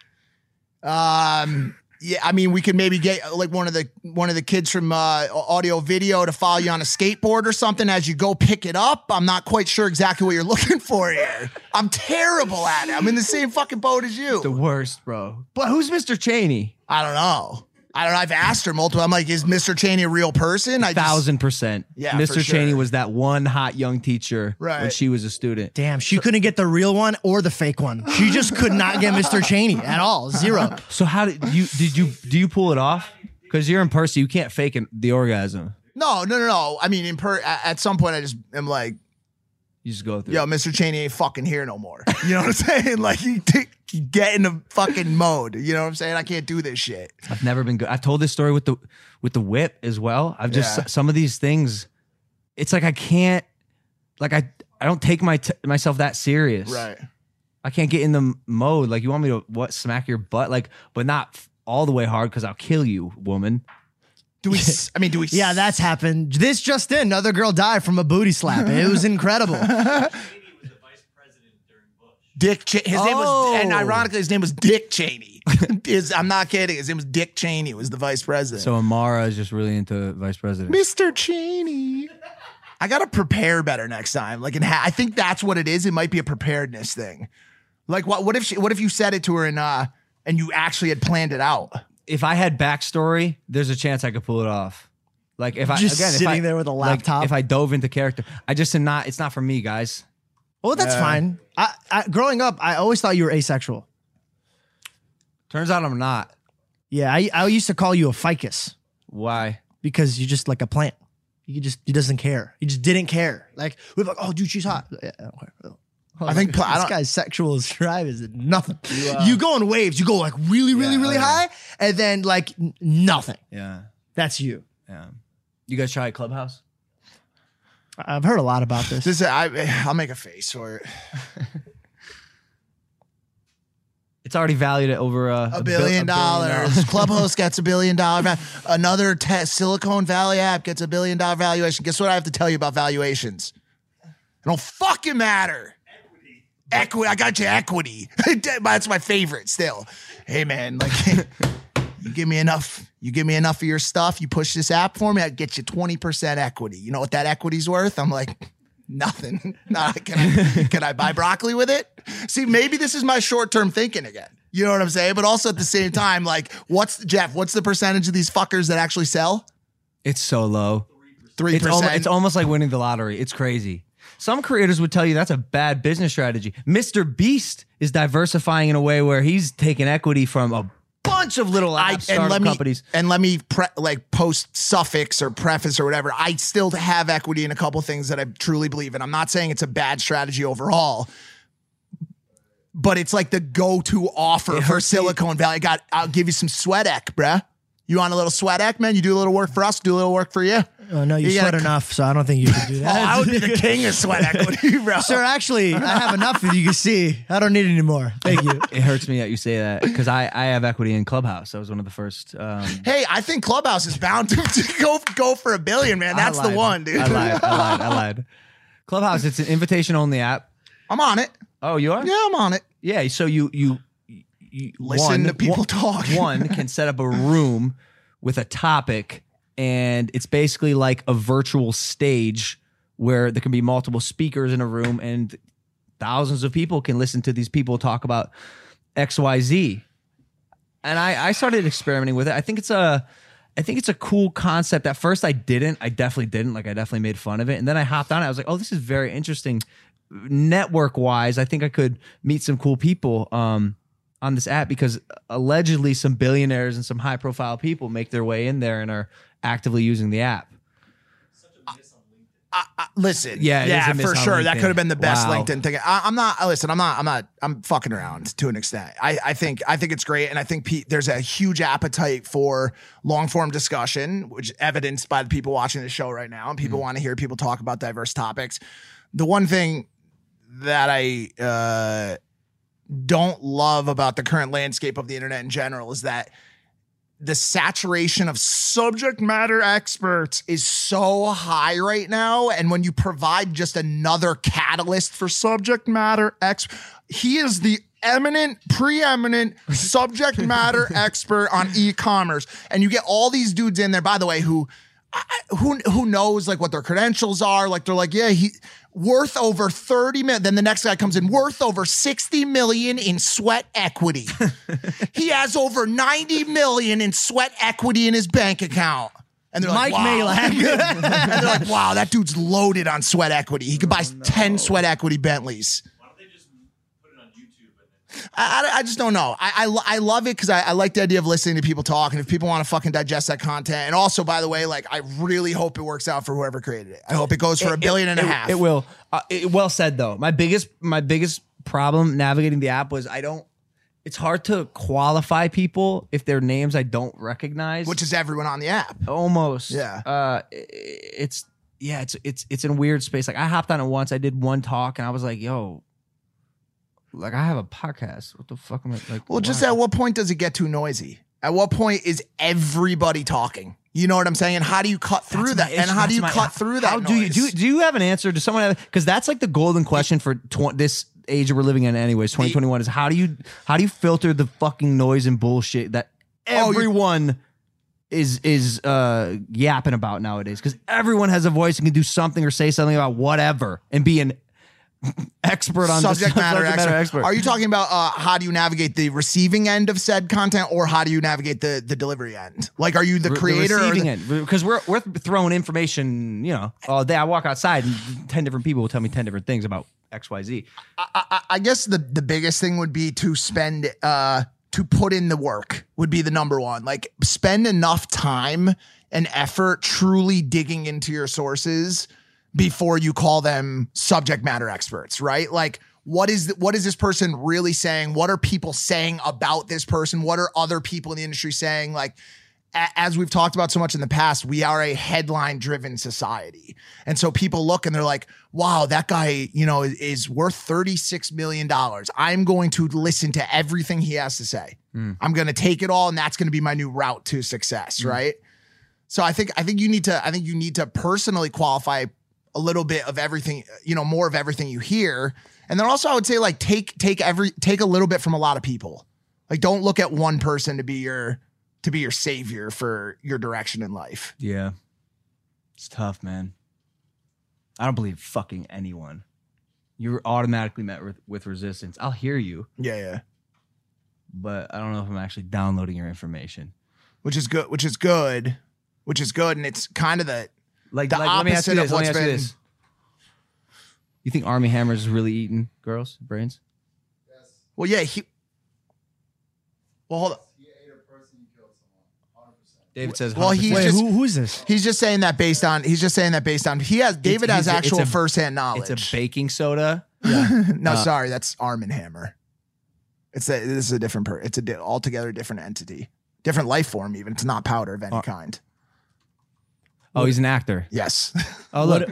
yeah, I mean, we could maybe get like one of the kids from audio video to follow you on a skateboard or something as you go pick it up. I'm not quite sure exactly what you're looking for here. I'm terrible at it. I'm in the same fucking boat as you. The worst, bro. But who's Mr. Cheney? I don't know. I've asked her multiple. I'm like, is Mr. Cheney a real person? 1,000%. Yeah, for Mr. sure. Cheney was that one hot young teacher when Right. she was a student. Damn, she couldn't get the real one or the fake one. She just could not get Mr. Cheney at all. Zero. So how do you pull it off? Because you're in person, you can't fake the orgasm. No. I mean, at some point, I just am like, You just go through. "Yo, Mr. Cheney ain't fucking here no more." You know what I'm saying? Like, you get in the fucking mode. You know what I'm saying? I can't do this shit. I've never been good. I've told this story with the whip as well. I've just Yeah. some of these things. It's like I can't. Like I don't take myself that serious. Right. I can't get in the mode. Like you want me to smack your butt, like, but not all the way hard because I'll kill you, woman. Do we? Yeah, that's happened. This just in, another girl died from a booty slap. It was incredible. Cheney was the vice president during Bush. His name was, Oh. and ironically, his name was Dick Cheney. I'm not kidding. His name was Dick Cheney. Was the vice president. So Amara is just really into vice president. Mr. Cheney. I gotta prepare better next time. Like, I think that's what it is. It might be a preparedness thing. Like, what if you said it to her and you actually had planned it out? If I had backstory, there's a chance I could pull it off. Like if Just if sitting there with a like, laptop. if I dove into character, I just am not. It's not for me, guys. Well, that's fine. I growing up, I always thought you were asexual. Turns out I'm not. Yeah, I used to call you a ficus Why? because you're just like a plant. He doesn't care. He just didn't care. Like we're like, "Oh, dude, she's hot." Yeah, I don't care. I think this guy's sexual drive is nothing. You go in waves. You go like really, really, really high, and then like nothing. Yeah. That's you. Yeah. You guys try Clubhouse? I've heard a lot about this. I'll make a face for it. It's already valued at over $1 billion. Clubhouse gets $1 billion. Another Silicon Valley app gets $1 billion valuation. Guess what I have to tell you about valuations? It don't fucking matter. Equity. I got you equity. That's my favorite still. Hey man, like you give me enough of your stuff, you push this app for me, I'd get you 20% equity. You know what that equity's worth? I'm like, nothing. Can I buy broccoli with it? See, maybe this is my short-term thinking again. You know what I'm saying? But also at the same time, like, what's the percentage of these fuckers that actually sell? It's so low. 3%. It's almost like winning the lottery. It's crazy. Some creators would tell you that's a bad business strategy. Mr. Beast is diversifying in a way where he's taking equity from a bunch of little startup companies. And let me post suffix or preface or whatever. I still have equity in a couple things that I truly believe in. I'm not saying it's a bad strategy overall, but it's like the go-to offer for Silicon Valley. I'll give you some sweat-ec, bruh. You want a little sweat-ec, man? You do a little work for us, do a little work for you. Oh, no, you sweat enough, so I don't think you can do that. Oh, I would be the king of sweat equity, bro. Sir, actually, I have enough as you can see. I don't need any more. Thank you. It hurts me that you say that because I have equity in Clubhouse. I was one of the first. Hey, I think Clubhouse is bound to go for $1 billion, man. That's the one, dude. I lied. Clubhouse, it's an invitation-only app. I'm on it. Oh, you are? Yeah, I'm on it. Yeah, so you listen to people talk. One can set up a room with a topic, and it's basically like a virtual stage where there can be multiple speakers in a room, and thousands of people can listen to these people talk about XYZ. And I started experimenting with it. I think it's a cool concept. At first, I definitely didn't. Like, I definitely made fun of it, and then I hopped on it. I was like, oh, this is very interesting. Network wise, I think I could meet some cool people on this app because allegedly some billionaires and some high profile people make their way in there and are actively using the app. Listen, yeah, yeah, for sure. LinkedIn. That could have been the best Wow. LinkedIn thing. I'm fucking around to an extent. I think it's great. And I think there's a huge appetite for long form discussion, which evidenced by the people watching the show right now. And people want to hear people talk about diverse topics. The one thing that I don't love about the current landscape of the internet in general is that the saturation of subject matter experts is so high right now. And when you provide just another catalyst for subject matter he is the preeminent subject matter expert on e-commerce. And you get all these dudes in there, by the way, who knows like what their credentials are. Like they're like, yeah, he worth over 30 million. Then the next guy comes in worth over 60 million in sweat equity. He has over 90 million in sweat equity in his bank account. And they're like, Mike Malak. and they're like, wow, that dude's loaded on sweat equity. He could buy 10 sweat equity Bentleys. Why don't they just put it on YouTube? And then I just don't know. I love it because I like the idea of listening to people talk, and if people want to fucking digest that content. And also, by the way, like I really hope it works out for whoever created it. I hope it goes for $1.5 billion. It will. Well said though. My biggest problem navigating the app was it's hard to qualify people if their names I don't recognize. Which is everyone on the app. Almost. Yeah. It's in a weird space. Like I hopped on it once. I did one talk and I was like, yo, like I have a podcast. What the fuck am I like? Well, just at what point does it get too noisy? At what point is everybody talking? You know what I'm saying? And how do you cut through that? And how do you cut through that How noise? do you have an answer? Does someone have? Because that's like the golden question for this age we're living in. Anyways, 2021 is how do you filter the fucking noise and bullshit that everyone is yapping about nowadays? Because everyone has a voice and can do something or say something about whatever and be an expert on subject matter expert. Are you talking about how do you navigate the receiving end of said content, or how do you navigate the delivery end? Like, are you the creator? The or receiving end, because we're throwing information, all day. I walk outside and 10 different people will tell me 10 different things about XYZ. I guess the biggest thing would be to spend to put in the work would be the number one. Like, spend enough time and effort truly digging into your sources before you call them subject matter experts, right? Like, what is this person really saying? What are people saying about this person? What are other people in the industry saying? Like, as we've talked about so much in the past, we are a headline-driven society. And so people look and they're like, wow, that guy, is worth $36 million. I'm going to listen to everything he has to say. I'm going to take it all, and that's going to be my new route to success, right? So I think you need to personally qualify a little bit of everything, more of everything you hear. And then also I would say like take a little bit from a lot of people. Like don't look at one person to be your savior for your direction in life. Yeah. It's tough, man. I don't believe fucking anyone. You're automatically met with resistance. I'll hear you, Yeah. but I don't know if I'm actually downloading your information. Which is good. And it's kind of the Like the let me ask you opposite this. of Let me what's ask you been. this. You think Army Hammer's really eating girls' brains? Well, yeah, hold on. David says, Well, 100%. he's Wait, just who is this? he's just saying that based on David has actual firsthand knowledge. It's a baking soda. No, sorry, that's Arm & Hammer. This is a different it's a altogether different entity, different life form. Even it's not powder of any kind. Oh, he's an actor. Yes. Oh, look.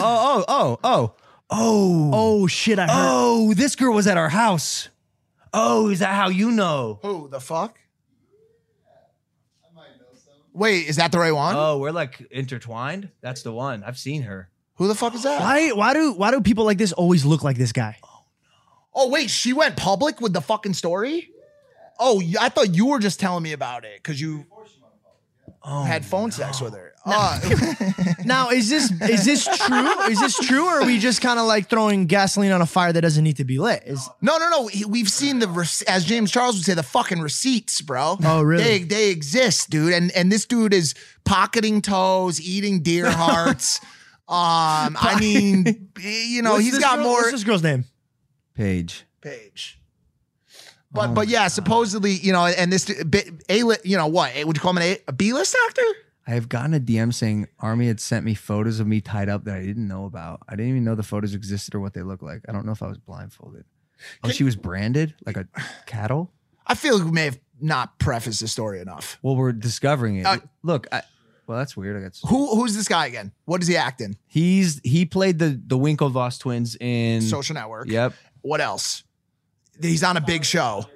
Oh shit! I heard. Oh, this girl was at our house. Oh, is that how you know? Who the fuck? Wait, is that the right one? Oh, we're like intertwined. That's the one. I've seen her. Who the fuck is that? Why do people like this always look like this guy? Oh wait, she went public with the fucking story? Oh, I thought you were just telling me about it because you had phone sex with her. Now, is this true? Is this true, or are we just kind of like throwing gasoline on a fire that doesn't need to be lit? No. We've seen as James Charles would say, the fucking receipts, bro. Oh, really? They exist, dude. And this dude is pocketing toes, eating deer hearts. I mean, he's got more. What's this girl's name? Paige. But yeah, supposedly, and this what would you call him a B-list actor? I have gotten a DM saying Army had sent me photos of me tied up that I didn't know about. I didn't even know the photos existed or what they look like. I don't know if I was blindfolded. Oh, she was branded like a cattle? I feel like we may have not prefaced the story enough. Well, we're discovering it. Look, well, that's weird. I guess. Who's this guy again? What does he act in? He played the Winklevoss twins in Social Network. Yep. What else? He's on a big show.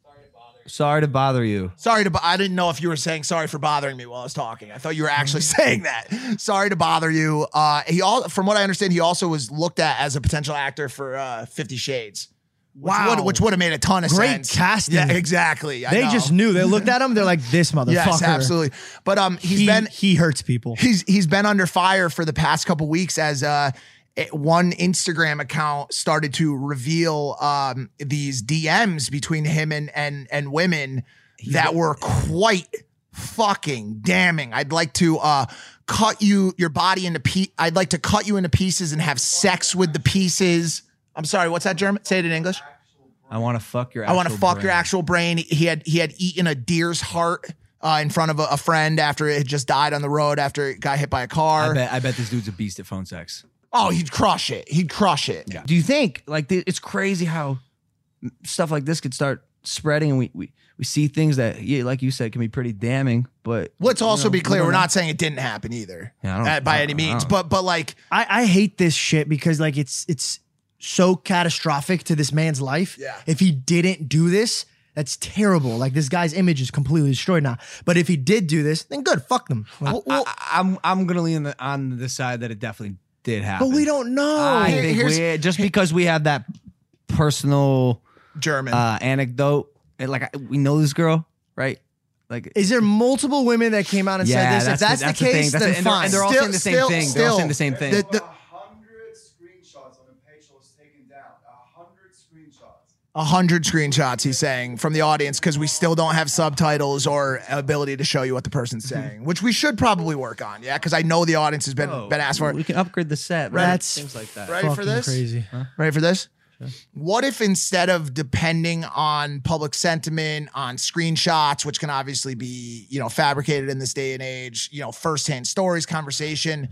Sorry to bother you. I didn't know if you were saying sorry for bothering me while I was talking. I thought you were actually saying that. Sorry to bother you. From what I understand, he also was looked at as a potential actor for 50 Shades. Which would have made a ton of sense. Great casting. Yeah, exactly. They just knew. They looked at him. They're like, this motherfucker. Yes, absolutely. But he hurts people. He's been under fire for the past couple weeks as one Instagram account started to reveal these DMs between him and women that were quite fucking damning. I'd like to cut your body into I'd like to cut you into pieces and have sex with the pieces. I'm sorry, what's that, German? Say it in English. I want to fuck your actual brain. He had eaten a deer's heart in front of a friend after it had just died on the road after it got hit by a car. I bet this dude's a beast at phone sex. Oh, he'd crush it. Yeah. Do you think it's crazy how stuff like this could start spreading and we see things that, like you said, can be pretty damning, but let's also be clear, we're not saying it didn't happen either by any means, but like I hate this shit because like it's so catastrophic to this man's life. Yeah. If he didn't do this, that's terrible. Like this guy's image is completely destroyed now. But if he did do this, then good, fuck them. Like, I'm gonna lean on the side that it definitely did happen. but we don't know. I think just because we have that personal German anecdote, we know this girl, right? Like, is there multiple women that came out and said this? If that's the case, then fine. And they're all saying the same thing. They're all saying the same thing. 100 screenshots on a page that was taken down. 100 screenshots. 100 screenshots, he's saying, from the audience, because we still don't have subtitles or ability to show you what the person's saying, which we should probably work on, yeah? Because I know the audience has been asked for it. We can upgrade the set, right? That's things like that. Ready for fucking this? crazy. Ready for this? Sure. What if instead of depending on public sentiment, on screenshots, which can obviously be, fabricated in this day and age, firsthand stories, conversation,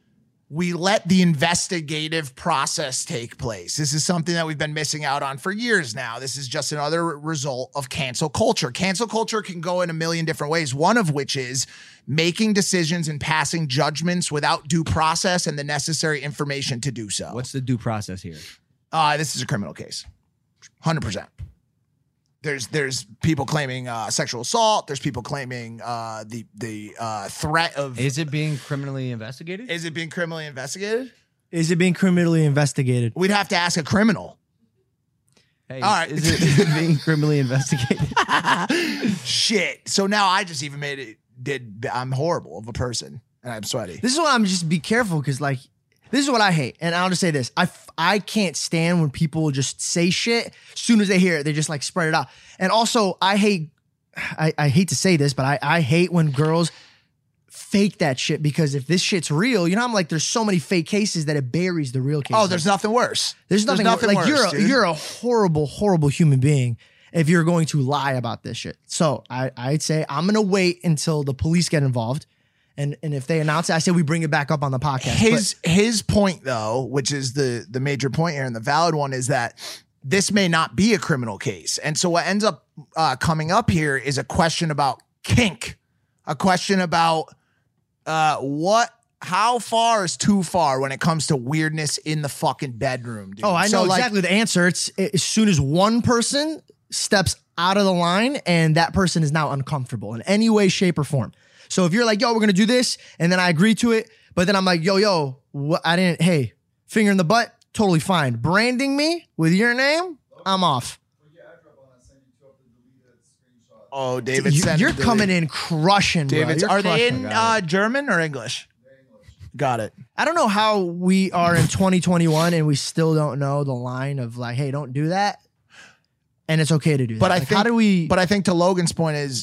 we let the investigative process take place? This is something that we've been missing out on for years now. This is just another result of cancel culture. Cancel culture can go in a million different ways, one of which is making decisions and passing judgments without due process and the necessary information to do so. What's the due process here? This is a criminal case. 100%. There's people claiming sexual assault. There's people claiming the threat of. Is it being criminally investigated? Is it being criminally investigated? Is it being criminally investigated? We'd have to ask a criminal. Hey, All right. is it being criminally investigated? Shit. So now I just even I'm horrible of a person and I'm sweaty. This is what I'm just be careful because like this is what I hate, and I'll just say this: I can't stand when people just say shit as soon as they hear it, they just like spread it out. And also, I hate to say this, but I hate when girls fake that shit because if this shit's real, you know, I'm like, there's so many fake cases that it buries the real cases. Oh, there's nothing worse. There's nothing worse. like Dude. you're a horrible, horrible human being if you're going to lie about this shit. So I'd say I'm gonna wait until the police get involved. And if they announce it, I say we bring it back up on the podcast. His point, though, which is the major point here and the valid one, is that this may not be a criminal case. And so what ends up coming up here is a question about kink, a question about how far is too far when it comes to weirdness in the fucking bedroom, dude. Oh, I know So, like, exactly the answer. It's as soon as one person steps out of the line and that person is now uncomfortable in any way, shape, or form. So if you're like, yo, we're gonna do this, and then I agree to it, but then I'm like, yo, hey, finger in the butt, totally fine. Branding me with your name, I'm off. Oh, David, You're coming in crushing, bro. David, You're are they crushing. in German or English? Got it. I don't know how we are in 2021 and we still don't know the line of like, hey, don't do that. And it's okay to do that. But I Like, think, how do we? But I think to Logan's point is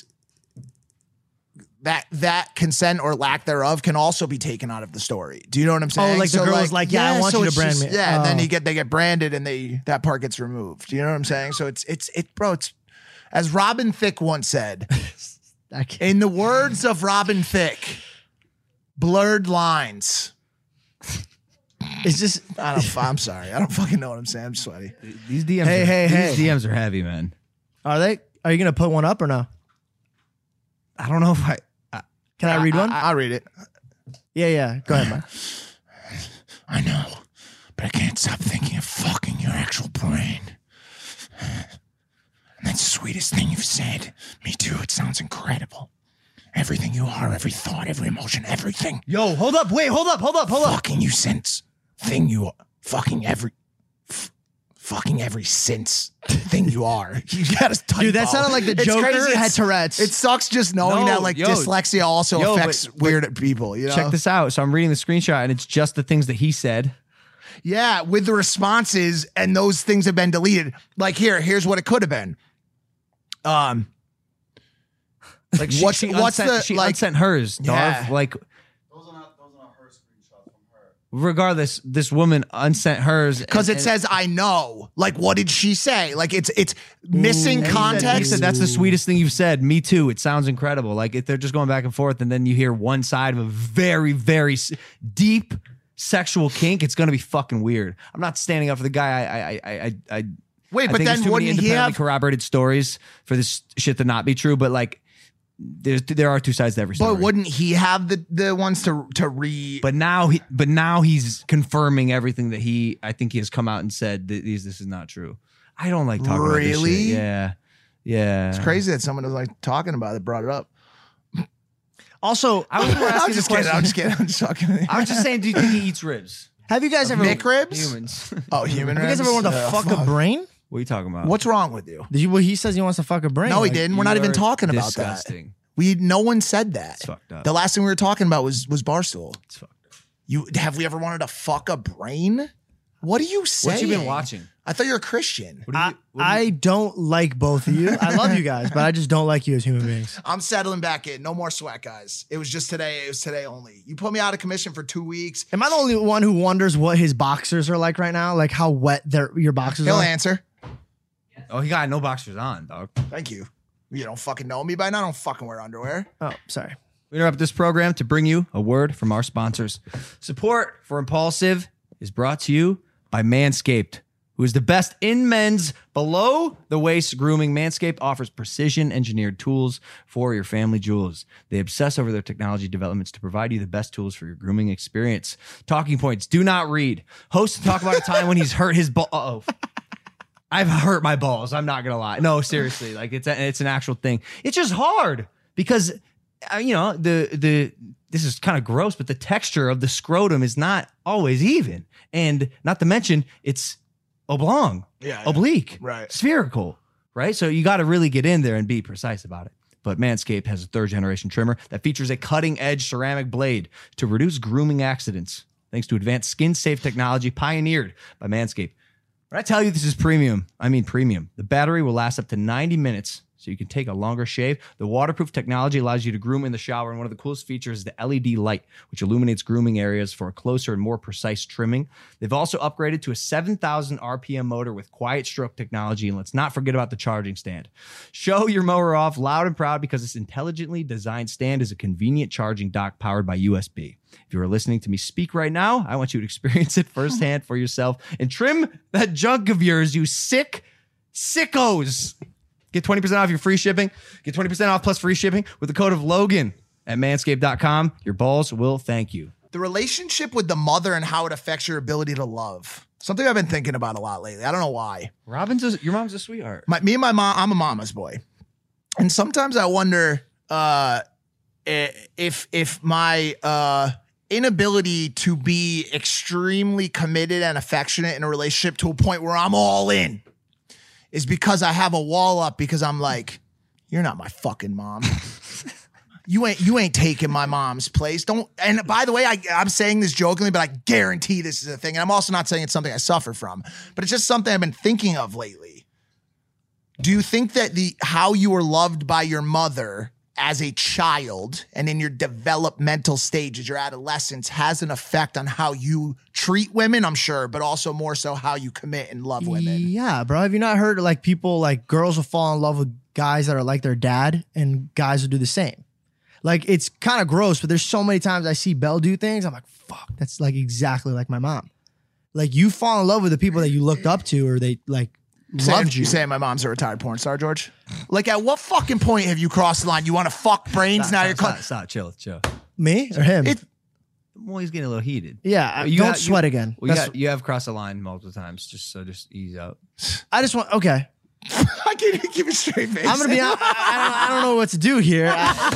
that consent or lack thereof can also be taken out of the story. Do you know what I'm saying? Oh, like the girl's like, yeah, I want so you to it's brand just- me. Yeah, and then Oh. they get branded and that part gets removed. Do you know what I'm saying? So it's as Robin Thicke once said, I can't- in the words of Robin Thicke, blurred lines. It's just I'm sorry. I don't fucking know what I'm saying. I'm sweaty. These DMs, Hey. these DMs are heavy, man. are they? Are you gonna put one up or no? I don't know if I Can I read one? I'll read it. Yeah. Go ahead, man. I know, but I can't stop thinking of fucking your actual brain. And that's the sweetest thing you've said. Me too. It sounds incredible. Everything you are, every thought, every emotion, everything. Yo, hold up. Wait, hold up. Fucking you sense thing you are. Fucking every sense thing you are. You gotta type. Dude, that sounded like the It's Joker crazy. had Tourette's. It sucks just knowing No, that like yo. dyslexia also Yo, affects but weird people. You know? check this out. So I'm reading the screenshot, and it's just the things that he said. Yeah, with the responses, and those things have been deleted. Like here's what it could have been. Like What's she the unsent hers, Darth. Yeah. Like Those are not her screenshots from her. regardless, this woman unsent hers because it and- says I know. Like, what did she say? Like, it's missing and he said- context. He said that's the sweetest thing you've said. Me too. It sounds incredible. Like if they're just going back and forth, and then you hear one side of a very, very deep sexual kink, it's gonna be fucking weird. I'm not standing up for the guy. I Wait, I but think then there's too many wouldn't he independently have? corroborated stories for this shit to not be true. But like, there are two sides to every story. But wouldn't he have the ones to re? But now he's confirming everything that I think he has come out and said that this is not true. I don't like talking about this Really? shit. Yeah. It's crazy that someone was like talking about it, brought it up. Also, I was more I'm asking the just kidding. question. I'm just kidding. I'm just talking. I was just saying, do you think he eats ribs? have you guys ever McRibs? Humans. Oh, human. Have you guys ribs? ever wanted to fuck a brain? What are you talking about? What's wrong with you? Well, he says he wants to fuck a brain. No, he Like, didn't. We're not You even are talking about that. disgusting. No one said that. It's fucked up. The last thing we were talking about was Barstool. It's fucked up. Have we ever wanted to fuck a brain? What are you saying? What you been watching? I thought you're a Christian. I don't like both of you. I love you guys, but I just don't like you as human beings. I'm settling back in. No more sweat, guys. It was just today. It was today only. You put me out of commission for 2 weeks. Am I the only one who wonders what his boxers are like right now? Like how wet your boxers He'll are? answer. Oh, he got no boxers on, dog. Thank you. You don't fucking know me by now. I don't fucking wear underwear. Oh, sorry. We interrupt this program to bring you a word from our sponsors. Support for Impulsive is brought to you by Manscaped, who is the best in men's below-the-waist grooming. Manscaped offers precision-engineered tools for your family jewels. They obsess over their technology developments to provide you the best tools for your grooming experience. Talking points: do not read. Host talk about a time when he's hurt his ball. Uh-oh. I've hurt my balls. I'm not gonna lie. No, seriously. Like it's an actual thing. It's just hard because you know, this is kind of gross, but the texture of the scrotum is not always even. And not to mention, it's oblong, oblique, Right. spherical, right? So you got to really get in there and be precise about it. But Manscaped has a 3rd generation trimmer that features a cutting edge ceramic blade to reduce grooming accidents, thanks to advanced skin safe technology pioneered by Manscaped. When I tell you this is premium, I mean premium. The battery will last up to 90 minutes, so you can take a longer shave. The waterproof technology allows you to groom in the shower, and one of the coolest features is the LED light, which illuminates grooming areas for a closer and more precise trimming. They've also upgraded to a 7,000 RPM motor with quiet stroke technology, and let's not forget about the charging stand. Show your mower off loud and proud because this intelligently designed stand is a convenient charging dock powered by USB. If you are listening to me speak right now, I want you to experience it firsthand for yourself and trim that junk of yours, you sickos. Get 20% off your free shipping. Get 20% off plus free shipping with the code of Logan at manscaped.com. Your balls will thank you. The relationship with the mother and how it affects your ability to love. Something I've been thinking about a lot lately. I don't know why. Your mom's a sweetheart. Me and my mom, I'm a mama's boy. And sometimes I wonder if my inability to be extremely committed and affectionate in a relationship to a point where I'm all in is because I have a wall up because I'm like, you're not my fucking mom. You ain't taking my mom's place. Don't. And by the way, I'm saying this jokingly, but I guarantee this is a thing. And I'm also not saying it's something I suffer from, but it's just something I've been thinking of lately. Do you think that how you were loved by your mother as a child and in your developmental stages, your adolescence, has an effect on how you treat women, I'm sure, but also more so how you commit and love women? Yeah, bro. Have you not heard like people, like girls will fall in love with guys that are like their dad and guys will do the same? Like, it's kind of gross, but there's so many times I see Belle do things. I'm like, fuck, that's like exactly like my mom. Like, you fall in love with the people that you looked up to or they like loved you. You saying my mom's a retired porn star, George? Like, at what fucking point have you crossed the line? You want to fuck brains? Stop, chill. Me or him? Well, he's getting a little heated. Yeah, don't sweat again. You have crossed the line multiple times, just ease out. I just want, okay. I can't even give a straight face. I'm gonna be honest, I don't know what to do here.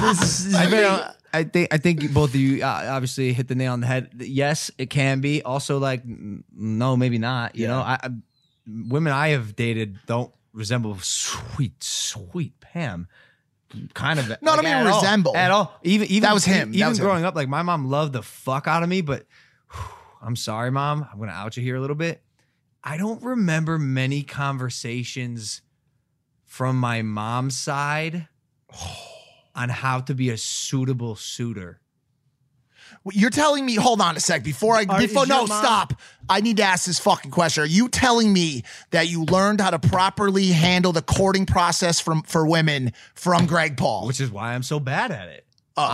I think both of you obviously hit the nail on the head. Yes, it can be. Also, like, no, maybe not. You know, women I have dated don't resemble sweet Pam. Kind of. No, like, I don't mean resemble at all. Even that was him. Even growing up, like, my mom loved the fuck out of me. But I'm sorry, Mom. I'm gonna out you here a little bit. I don't remember many conversations from my mom's side on how to be a suitable suitor. You're telling me, hold on a sec, stop. I need to ask this fucking question. Are you telling me that you learned how to properly handle the courting process for women from Greg Paul? Which is why I'm so bad at it.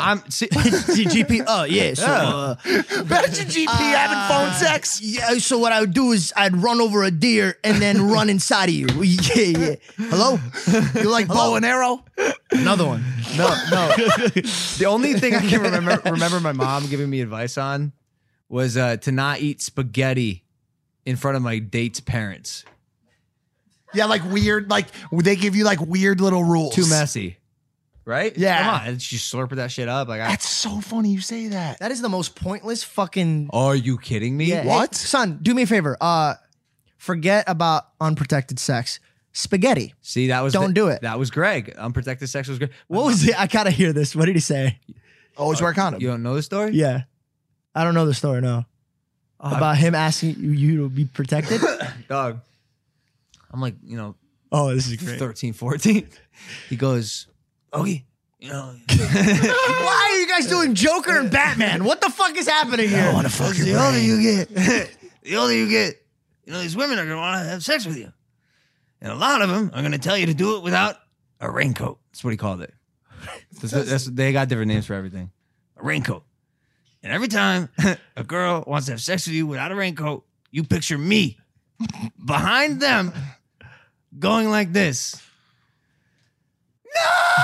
GP. Oh yeah. So better GP having phone sex. Yeah. So what I would do is I'd run over a deer and then run inside of you. Yeah. Hello. You like bow and arrow? Another one. No. The only thing I can remember my mom giving me advice on was to not eat spaghetti in front of my date's parents. Yeah, like weird. Like they give you like weird little rules. Too messy. Right? Yeah. Come on. She slurped that shit up. Like, that's so funny you say that. That is the most pointless fucking. Are you kidding me? Yeah. What? Hey, son, do me a favor. Forget about unprotected sex. Spaghetti. See, Don't do it. That was Greg. Unprotected sex was Greg. What was it? I gotta hear this. What did he say? Always wear a condom. You don't know the story? Yeah. I don't know the story, no. About him asking you to be protected? Dog. I'm like, Oh, this is great. 13, 14. He goes, okay, Why are you guys doing Joker and Batman? What the fuck is happening here? I want to fuck your the brain. older you get, these women are going to want to have sex with you. And a lot of them are going to tell you to do it without a raincoat. That's what he called it. They got different names for everything. A raincoat. And every time a girl wants to have sex with you without a raincoat, you picture me behind them going like this. No!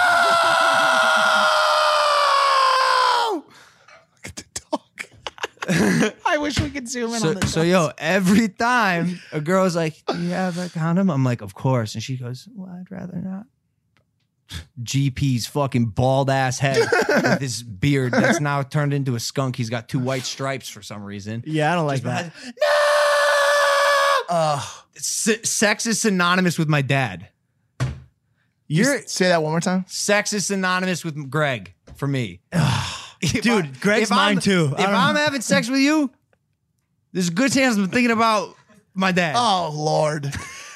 Look at the dog. I wish we could zoom in on this. So, every time a girl's like, do you have a condom? I'm like, of course. And she goes, well, I'd rather not. GP's fucking bald ass head with his beard that's now turned into a skunk. He's got 2 white stripes for some reason. Yeah, I don't like that. Sex is synonymous with my dad. Say that one more time. Sex is synonymous with Greg for me. Dude, Greg's mine too. If I'm having sex with you, there's a good chance I'm thinking about my dad. Oh, Lord.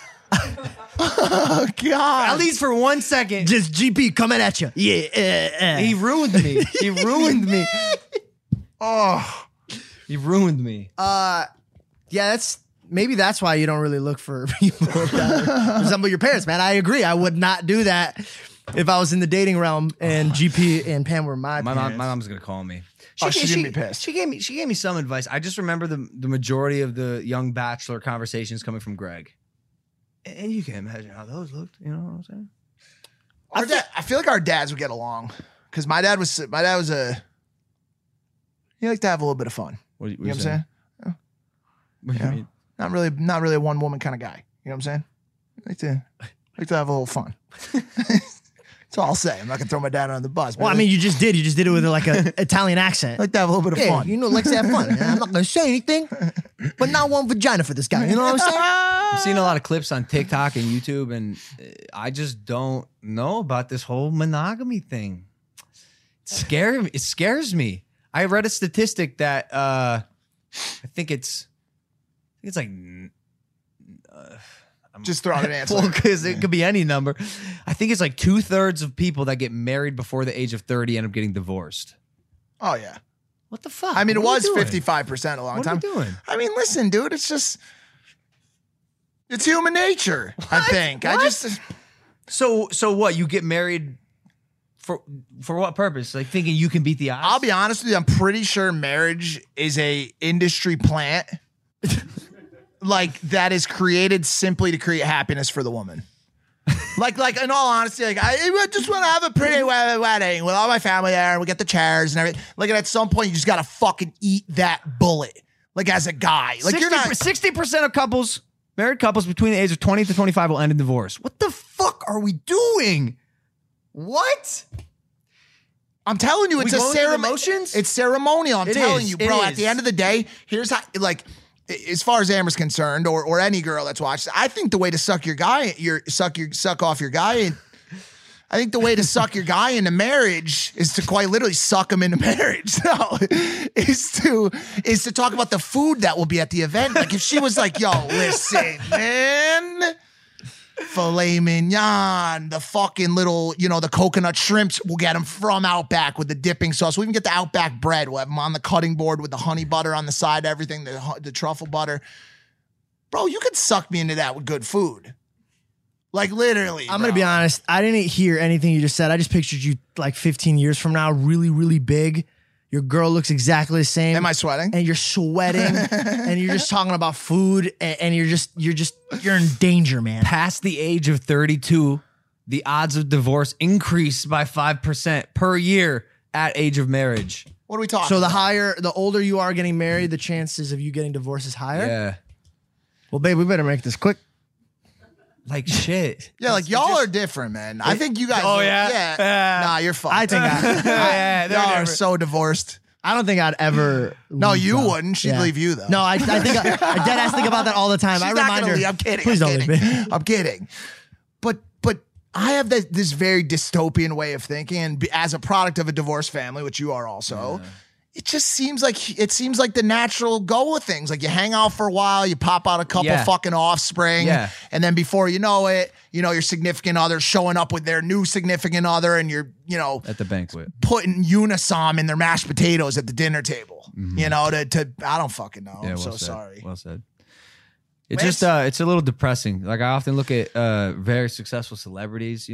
Oh, God. At least for 1 second. Just GP coming at you. Yeah. He ruined me. He ruined me. Oh. He ruined me. Yeah, that's why you don't really look for people that resemble your parents, man. I agree. I would not do that if I was in the dating realm and GP and Pam were my parents. My mom's gonna call me. She's gonna be pissed. She gave me some advice. I just remember the majority of the young bachelor conversations coming from Greg. And you can imagine how those looked. You know what I'm saying? I feel like our dads would get along because my dad was he liked to have a little bit of fun. What You know what I'm saying? What do you Yeah. mean? Not really a one woman kind of guy. You know what I'm saying? I like to have a little fun. That's all I'll say. I'm not gonna throw my dad under the bus. Well, I mean, you just did. You just did it with like an Italian accent. I like to have a little bit of Yeah, fun. you know, likes to have fun. I'm not gonna say anything, but not one vagina for this guy. You know what I'm saying? I've seen a lot of clips on TikTok and YouTube, and I just don't know about this whole monogamy thing. It scares me. I read a statistic that I think it's like Just throw out an answer. well, because it could be any number. I think it's like 2/3 of people that get married before the age of 30 end up getting divorced. Oh yeah. What the fuck? I mean, it What was are we doing? 55% a long What time. are we doing? I mean, listen, dude, it's human nature. I think. What? So what? You get married for what purpose? Like thinking you can beat the odds? I'll be honest with you. I'm pretty sure marriage is a industry plant, like that is created simply to create happiness for the woman. like in all honesty, like I just want to have a pretty wedding with all my family there, and we get the chairs and everything. Like at some point, you just gotta fucking eat that bullet. Like as a guy, like you're not 60% of married couples between the age of 20 to 25 will end in divorce. What the fuck are we doing? What? I'm telling you, it's We a going through the ceremony. motions? It's ceremonial. I'm It telling is. you, It bro. At is. the end of the day, here's how. Like, as far as Amber's concerned, or any girl that's watched, I think the way to suck off your guy, and I think the way to suck your guy into marriage is to quite literally suck him into marriage. No, is to talk about the food that will be at the event. Like if she was like, "Yo, listen, man." Filet mignon, the fucking little, the coconut shrimps. We'll get them from Outback with the dipping sauce. We'll even get the Outback bread. We'll have them on the cutting board with the honey butter on the side, everything, the truffle butter. Bro, you could suck me into that with good food. Like literally. I'm going to be honest. I didn't hear anything you just said. I just pictured you like 15 years from now, really, really big. Your girl looks exactly the same. Am I sweating? And you're sweating and you're just talking about food and you're in danger, man. Past the age of 32, the odds of divorce increase by 5% per year at age of marriage. What are we talking So about? the older you are getting married, the chances of you getting divorced is higher. Yeah. Well, babe, we better make this quick. Like shit. Yeah, like y'all are different, man. I think you guys. Oh, are- yeah? Yeah. Nah, you're fucked. I think Yeah, they're y'all are different. so divorced. I don't think I'd ever. No, leave, you though. wouldn't. She'd Yeah. leave you though. No, I think I dead ass think about that all the time. She's I not remind gonna her. leave. I'm kidding. Please I'm don't kidding. leave me. I'm kidding. But I have this very dystopian way of thinking, and as a product of a divorced family, which you are also, it just seems like the natural go of things. Like you hang out for a while, you pop out a couple Yeah. fucking offspring, Yeah. and then before you know it, your significant other showing up with their new significant other, and you're At the banquet. putting Unisom in their mashed potatoes at the dinner table. To I don't fucking know. I'm so said. sorry. Well said. It's just it's a little depressing. Like I often look at very successful celebrities,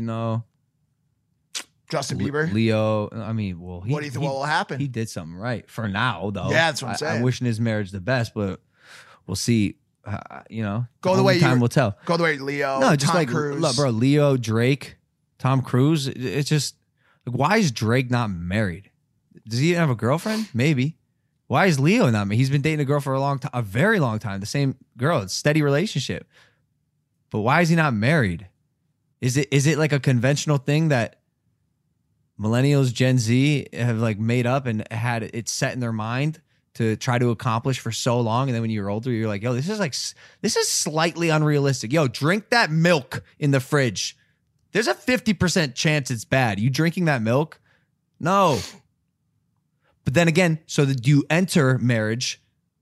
Justin Bieber. Leo. I mean, well, What do you think will happen? He did something right for now, though. Yeah, that's what I'm saying. I'm wishing his marriage the best, but we'll see. Go the way time you- will tell. Go the way Leo. No, just Tom like Cruise. look, bro, Leo, Drake, Tom Cruise. It's just like, why is Drake not married? Does he have a girlfriend? Maybe. Why is Leo not married? He's been dating a girl for a very long time. The same girl, it's a steady relationship. But why is he not married? Is it like a conventional thing that millennials, Gen Z have like made up and had it set in their mind to try to accomplish for so long, and then when you're older, you're like, yo, this is slightly unrealistic. Yo, drink that milk in the fridge. There's a 50% chance it's bad. You drinking that milk? No. But then again, so that you enter marriage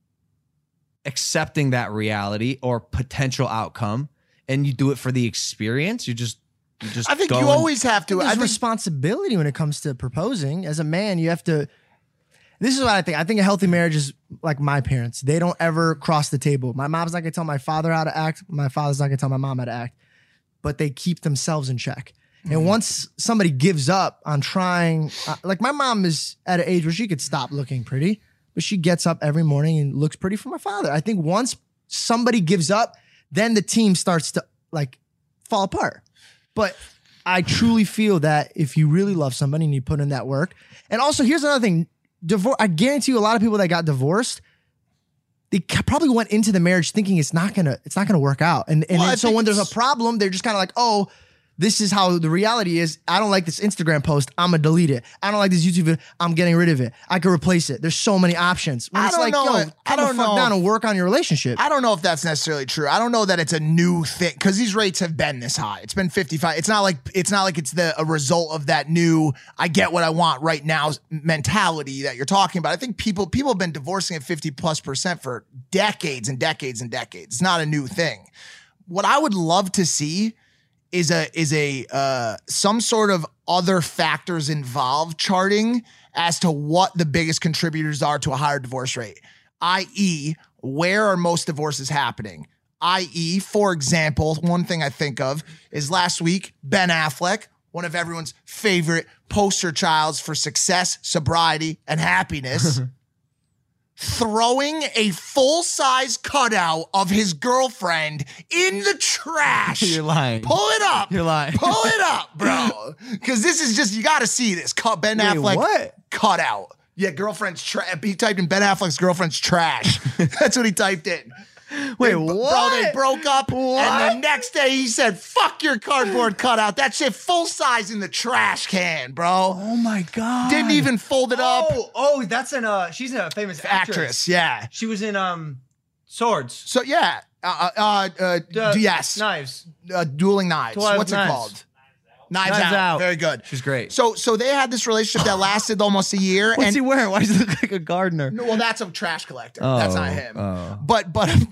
accepting that reality or potential outcome, and you do it for the experience. You just I think you always have to. There's responsibility when it comes to proposing. As a man, you have to. This is what I think. I think a healthy marriage is like my parents. They don't ever cross the table. My mom's not gonna tell my father how to act. My father's not gonna tell my mom how to act. But they keep themselves in check. And once somebody gives up on trying, like my mom is at an age where she could stop looking pretty, but she gets up every morning and looks pretty for my father. I think once somebody gives up, then the team starts to like fall apart. But I truly feel that if you really love somebody and you put in that work, and also here's another thing, I guarantee you a lot of people that got divorced, they probably went into the marriage thinking it's not gonna work out. And then, so when there's a problem, they're just kind of like, oh, this is how the reality is. I don't like this Instagram post. I'm going to delete it. I don't like this YouTube video. I'm getting rid of it. I could replace it. There's so many options. When it's like, yo, calm the fuck down and work on your relationship. I don't know if that's necessarily true. I don't know that it's a new thing because these rates have been this high. It's been 55. It's not like it's a result of that new I get what I want right now mentality that you're talking about. I think people have been divorcing at 50+% for decades and decades and decades. It's not a new thing. What I would love to see is some sort of other factors involved charting as to what the biggest contributors are to a higher divorce rate, i.e., where are most divorces happening? I.e., for example, one thing I think of is last week, Ben Affleck, one of everyone's favorite poster childs for success, sobriety, and happiness, throwing a full-size cutout of his girlfriend in the trash. You're lying. Pull it up. You're lying. Pull it up, bro. Because this is just, you got to see this. Ben Affleck what? cutout. Yeah, girlfriend's trash. He typed in Ben Affleck's girlfriend's trash. That's what he typed in. Wait, Bro, what? they broke up. What? And the next day he said, fuck your cardboard cutout. That shit full size in the trash can, bro. Oh my God. Didn't even fold it up. Oh, that's she's a famous Actress, yeah. She was in Swords. So yeah, yes, Knives. Dueling Knives. 12 What's Knives. it called? Knives Knives Out. Out. Very good. She's great. So they had this relationship that lasted almost a year. What's he wearing? Why does he look like a gardener? No, well, that's a trash collector. Oh, That's not him. oh. But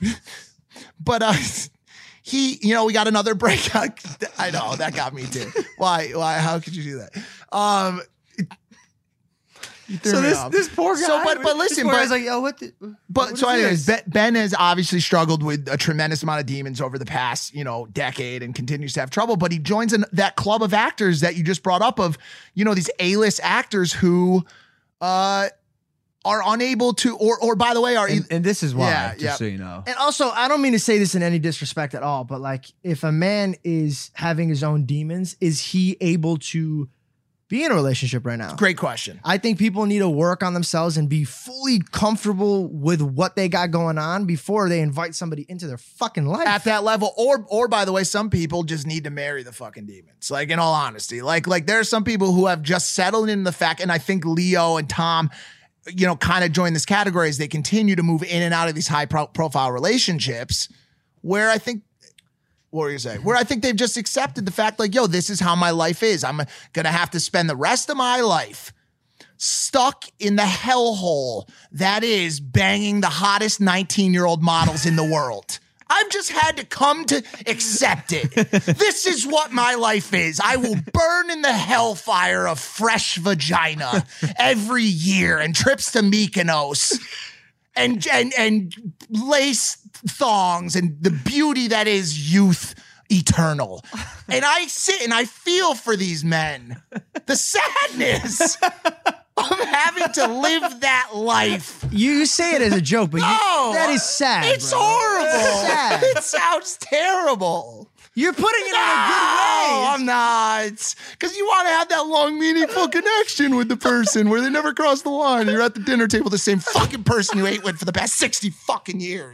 he, we got another breakout. I know that got me too. Why? How could you do that? You threw me off. this poor guy. So, but listen, I was like, yo, what? Anyways, Ben has obviously struggled with a tremendous amount of demons over the past, decade and continues to have trouble. But he joins that club of actors that you just brought up of, these A-list actors who are unable to, or by the way, are and this is why, Yeah, just so you know. And also, I don't mean to say this in any disrespect at all, but like if a man is having his own demons, is he able to be in a relationship right now? Great question. I think people need to work on themselves and be fully comfortable with what they got going on before they invite somebody into their fucking life. At that level, or by the way, some people just need to marry the fucking demons. Like, in all honesty, like there are some people who have just settled in the fact, and I think Leo and Tom, kind of join this category as they continue to move in and out of these high profile relationships where I think, what were you saying? Where I think they've just accepted the fact like, yo, this is how my life is. I'm going to have to spend the rest of my life stuck in the hellhole that is banging the hottest 19-year-old models in the world. I've just had to come to accept it. This is what my life is. I will burn in the hellfire of fresh vagina every year and trips to Mykonos and lace thongs and the beauty that is youth eternal. And I sit and I feel for these men. The sadness of having to live that life. You say it as a joke, but that is sad. It's bro. horrible. It's sad. It sounds terrible. You're putting it in a No, good way. I'm not. Because you want to have that long, meaningful connection with the person where they never cross the line. You're at the dinner table, the same fucking person you ate with for the past 60 fucking years.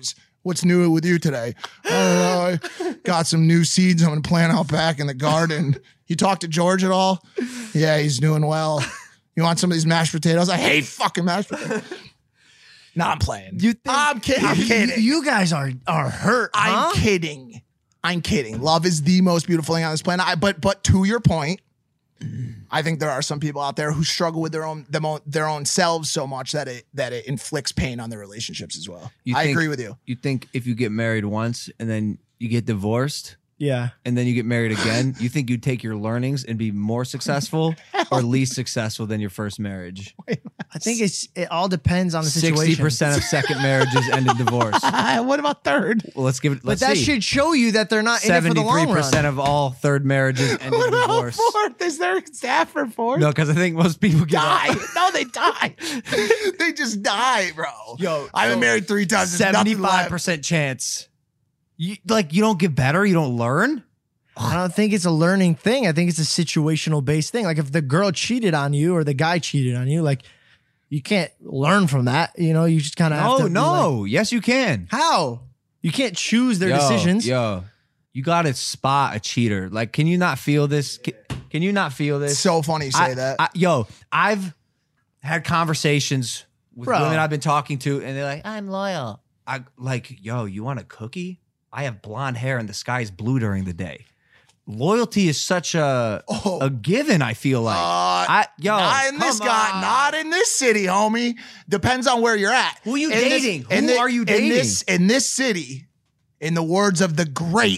What's new with you today? I don't know. I got some new seeds I'm going to plant out back in the garden. You talked to George at all? Yeah, he's doing well. You want some of these mashed potatoes? I hate fucking mashed potatoes. No, I'm playing. I'm kidding. I'm kidding. You guys are hurt. Huh? I'm kidding. I'm kidding. Love is the most beautiful thing on this planet. But to your point, I think there are some people out there who struggle with their own selves so much that it inflicts pain on their relationships as well. I agree with you. You think if you get married once and then you get divorced, Yeah. and then you get married again, you think you'd take your learnings and be more successful or least successful than your first marriage? I think it all depends on the situation. 60% of second marriages end in divorce. What about third? Well, let's But see. that should show you that they're not in it for the long run. 73% of all third marriages end in What about divorce. fourth? Is there a staff for fourth? No, because I think most people get Die. No, they die. They just die, bro. Yo, I've been married 3 times. There's nothing left. 75% chance. You don't get better. You don't learn. I don't think it's a learning thing. I think it's a situational based thing. Like if the girl cheated on you or the guy cheated on you, like you can't learn from that. You know, you just kind of have to. No. Yes, you can. How? You can't choose their decisions. You got to spot a cheater. Like, can you not feel this? Can you not feel this? It's so funny you say that. I've had conversations with Bro. women I've been talking to, and they're like, I'm loyal. You want a cookie? I have blonde hair and the sky's blue during the day. Loyalty is such a given, I feel like. Not in this city, homie. Depends on where you're at. Who are you dating? Who are you dating? In this city, in the words of the great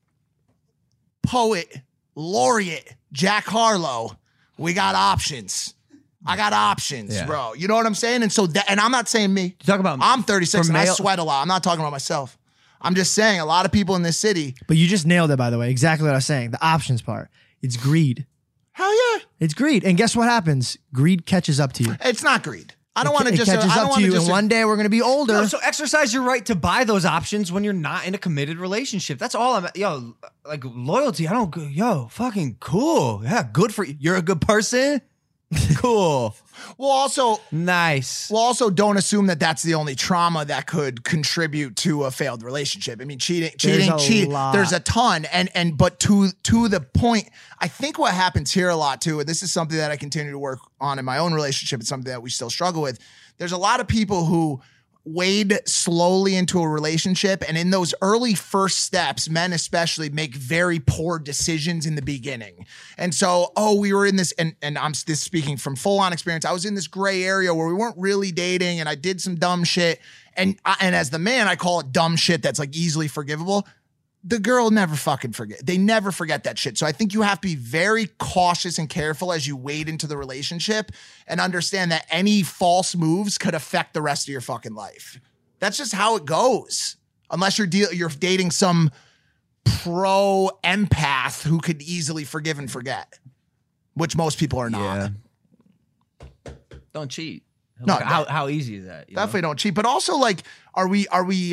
poet, laureate, Jack Harlow, we got options. I got options, bro. You know what I'm saying? And so, and I'm not saying me. Talk about I'm 36 and I male- sweat a lot. I'm not talking about myself. I'm just saying a lot of people in this city. But you just nailed it, by the way. Exactly what I was saying. The options part. It's greed. Hell yeah. It's greed. And guess what happens? Greed catches up to you. It's not greed. I don't want to It just. catches I don't up want to you, just. and one day we're going to be older. No, so exercise your right to buy those options when you're not in a committed relationship. That's all I'm. Like loyalty. Fucking cool. Yeah, good for you. You're a good person. Cool. Well, also. Nice. Well, also don't assume that that's the only trauma that could contribute to a failed relationship. I mean, cheating. There's a ton, but to the point, I think what happens here a lot too, and this is something that I continue to work on in my own relationship. It's something that we still struggle with. There's a lot of people who wade slowly into a relationship, and in those early first steps, men especially make very poor decisions in the beginning. And so, we were in this, and I'm this speaking from full-on experience. I was in this gray area where we weren't really dating, and I did some dumb shit. And as the man, I call it dumb shit that's like easily forgivable. The girl never fucking forget. They never forget that shit. So I think you have to be very cautious and careful as you wade into the relationship and understand that any false moves could affect the rest of your fucking life. That's just how it goes. Unless you're dating some pro empath who could easily forgive and forget, which most people are not. Yeah. Don't cheat. No, how easy is that? Definitely don't cheat. But also, like, are we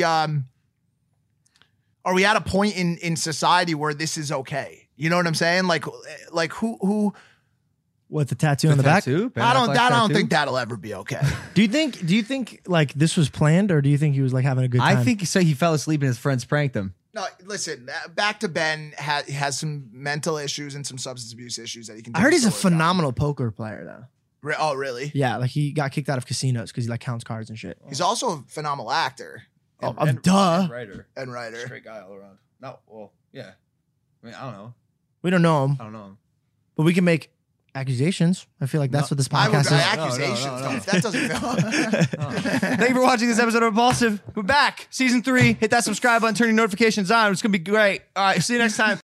at a point in society where this is okay? You know what I'm saying? Like who? What, the tattoo on the back? I don't think that'll ever be okay. Do you think like this was planned, or do you think he was like having a good time? I think so. He fell asleep and his friends pranked him. No, listen. Back to Ben has some mental issues and some substance abuse issues that he can. I heard he's a phenomenal poker player, though. Oh, really? Yeah, like he got kicked out of casinos because he like counts cards and shit. He's also a phenomenal actor. Duh. And writer. Straight guy all around. No, well, yeah. I mean, I don't know. We don't know him, I don't know him. but we can make accusations. I feel like that's what this podcast is. Accusations. No. That doesn't feel. Thank you for watching this episode of Impulsive. We're back. Season 3. Hit that subscribe button, turn your notifications on. It's going to be great. All right. See you next time.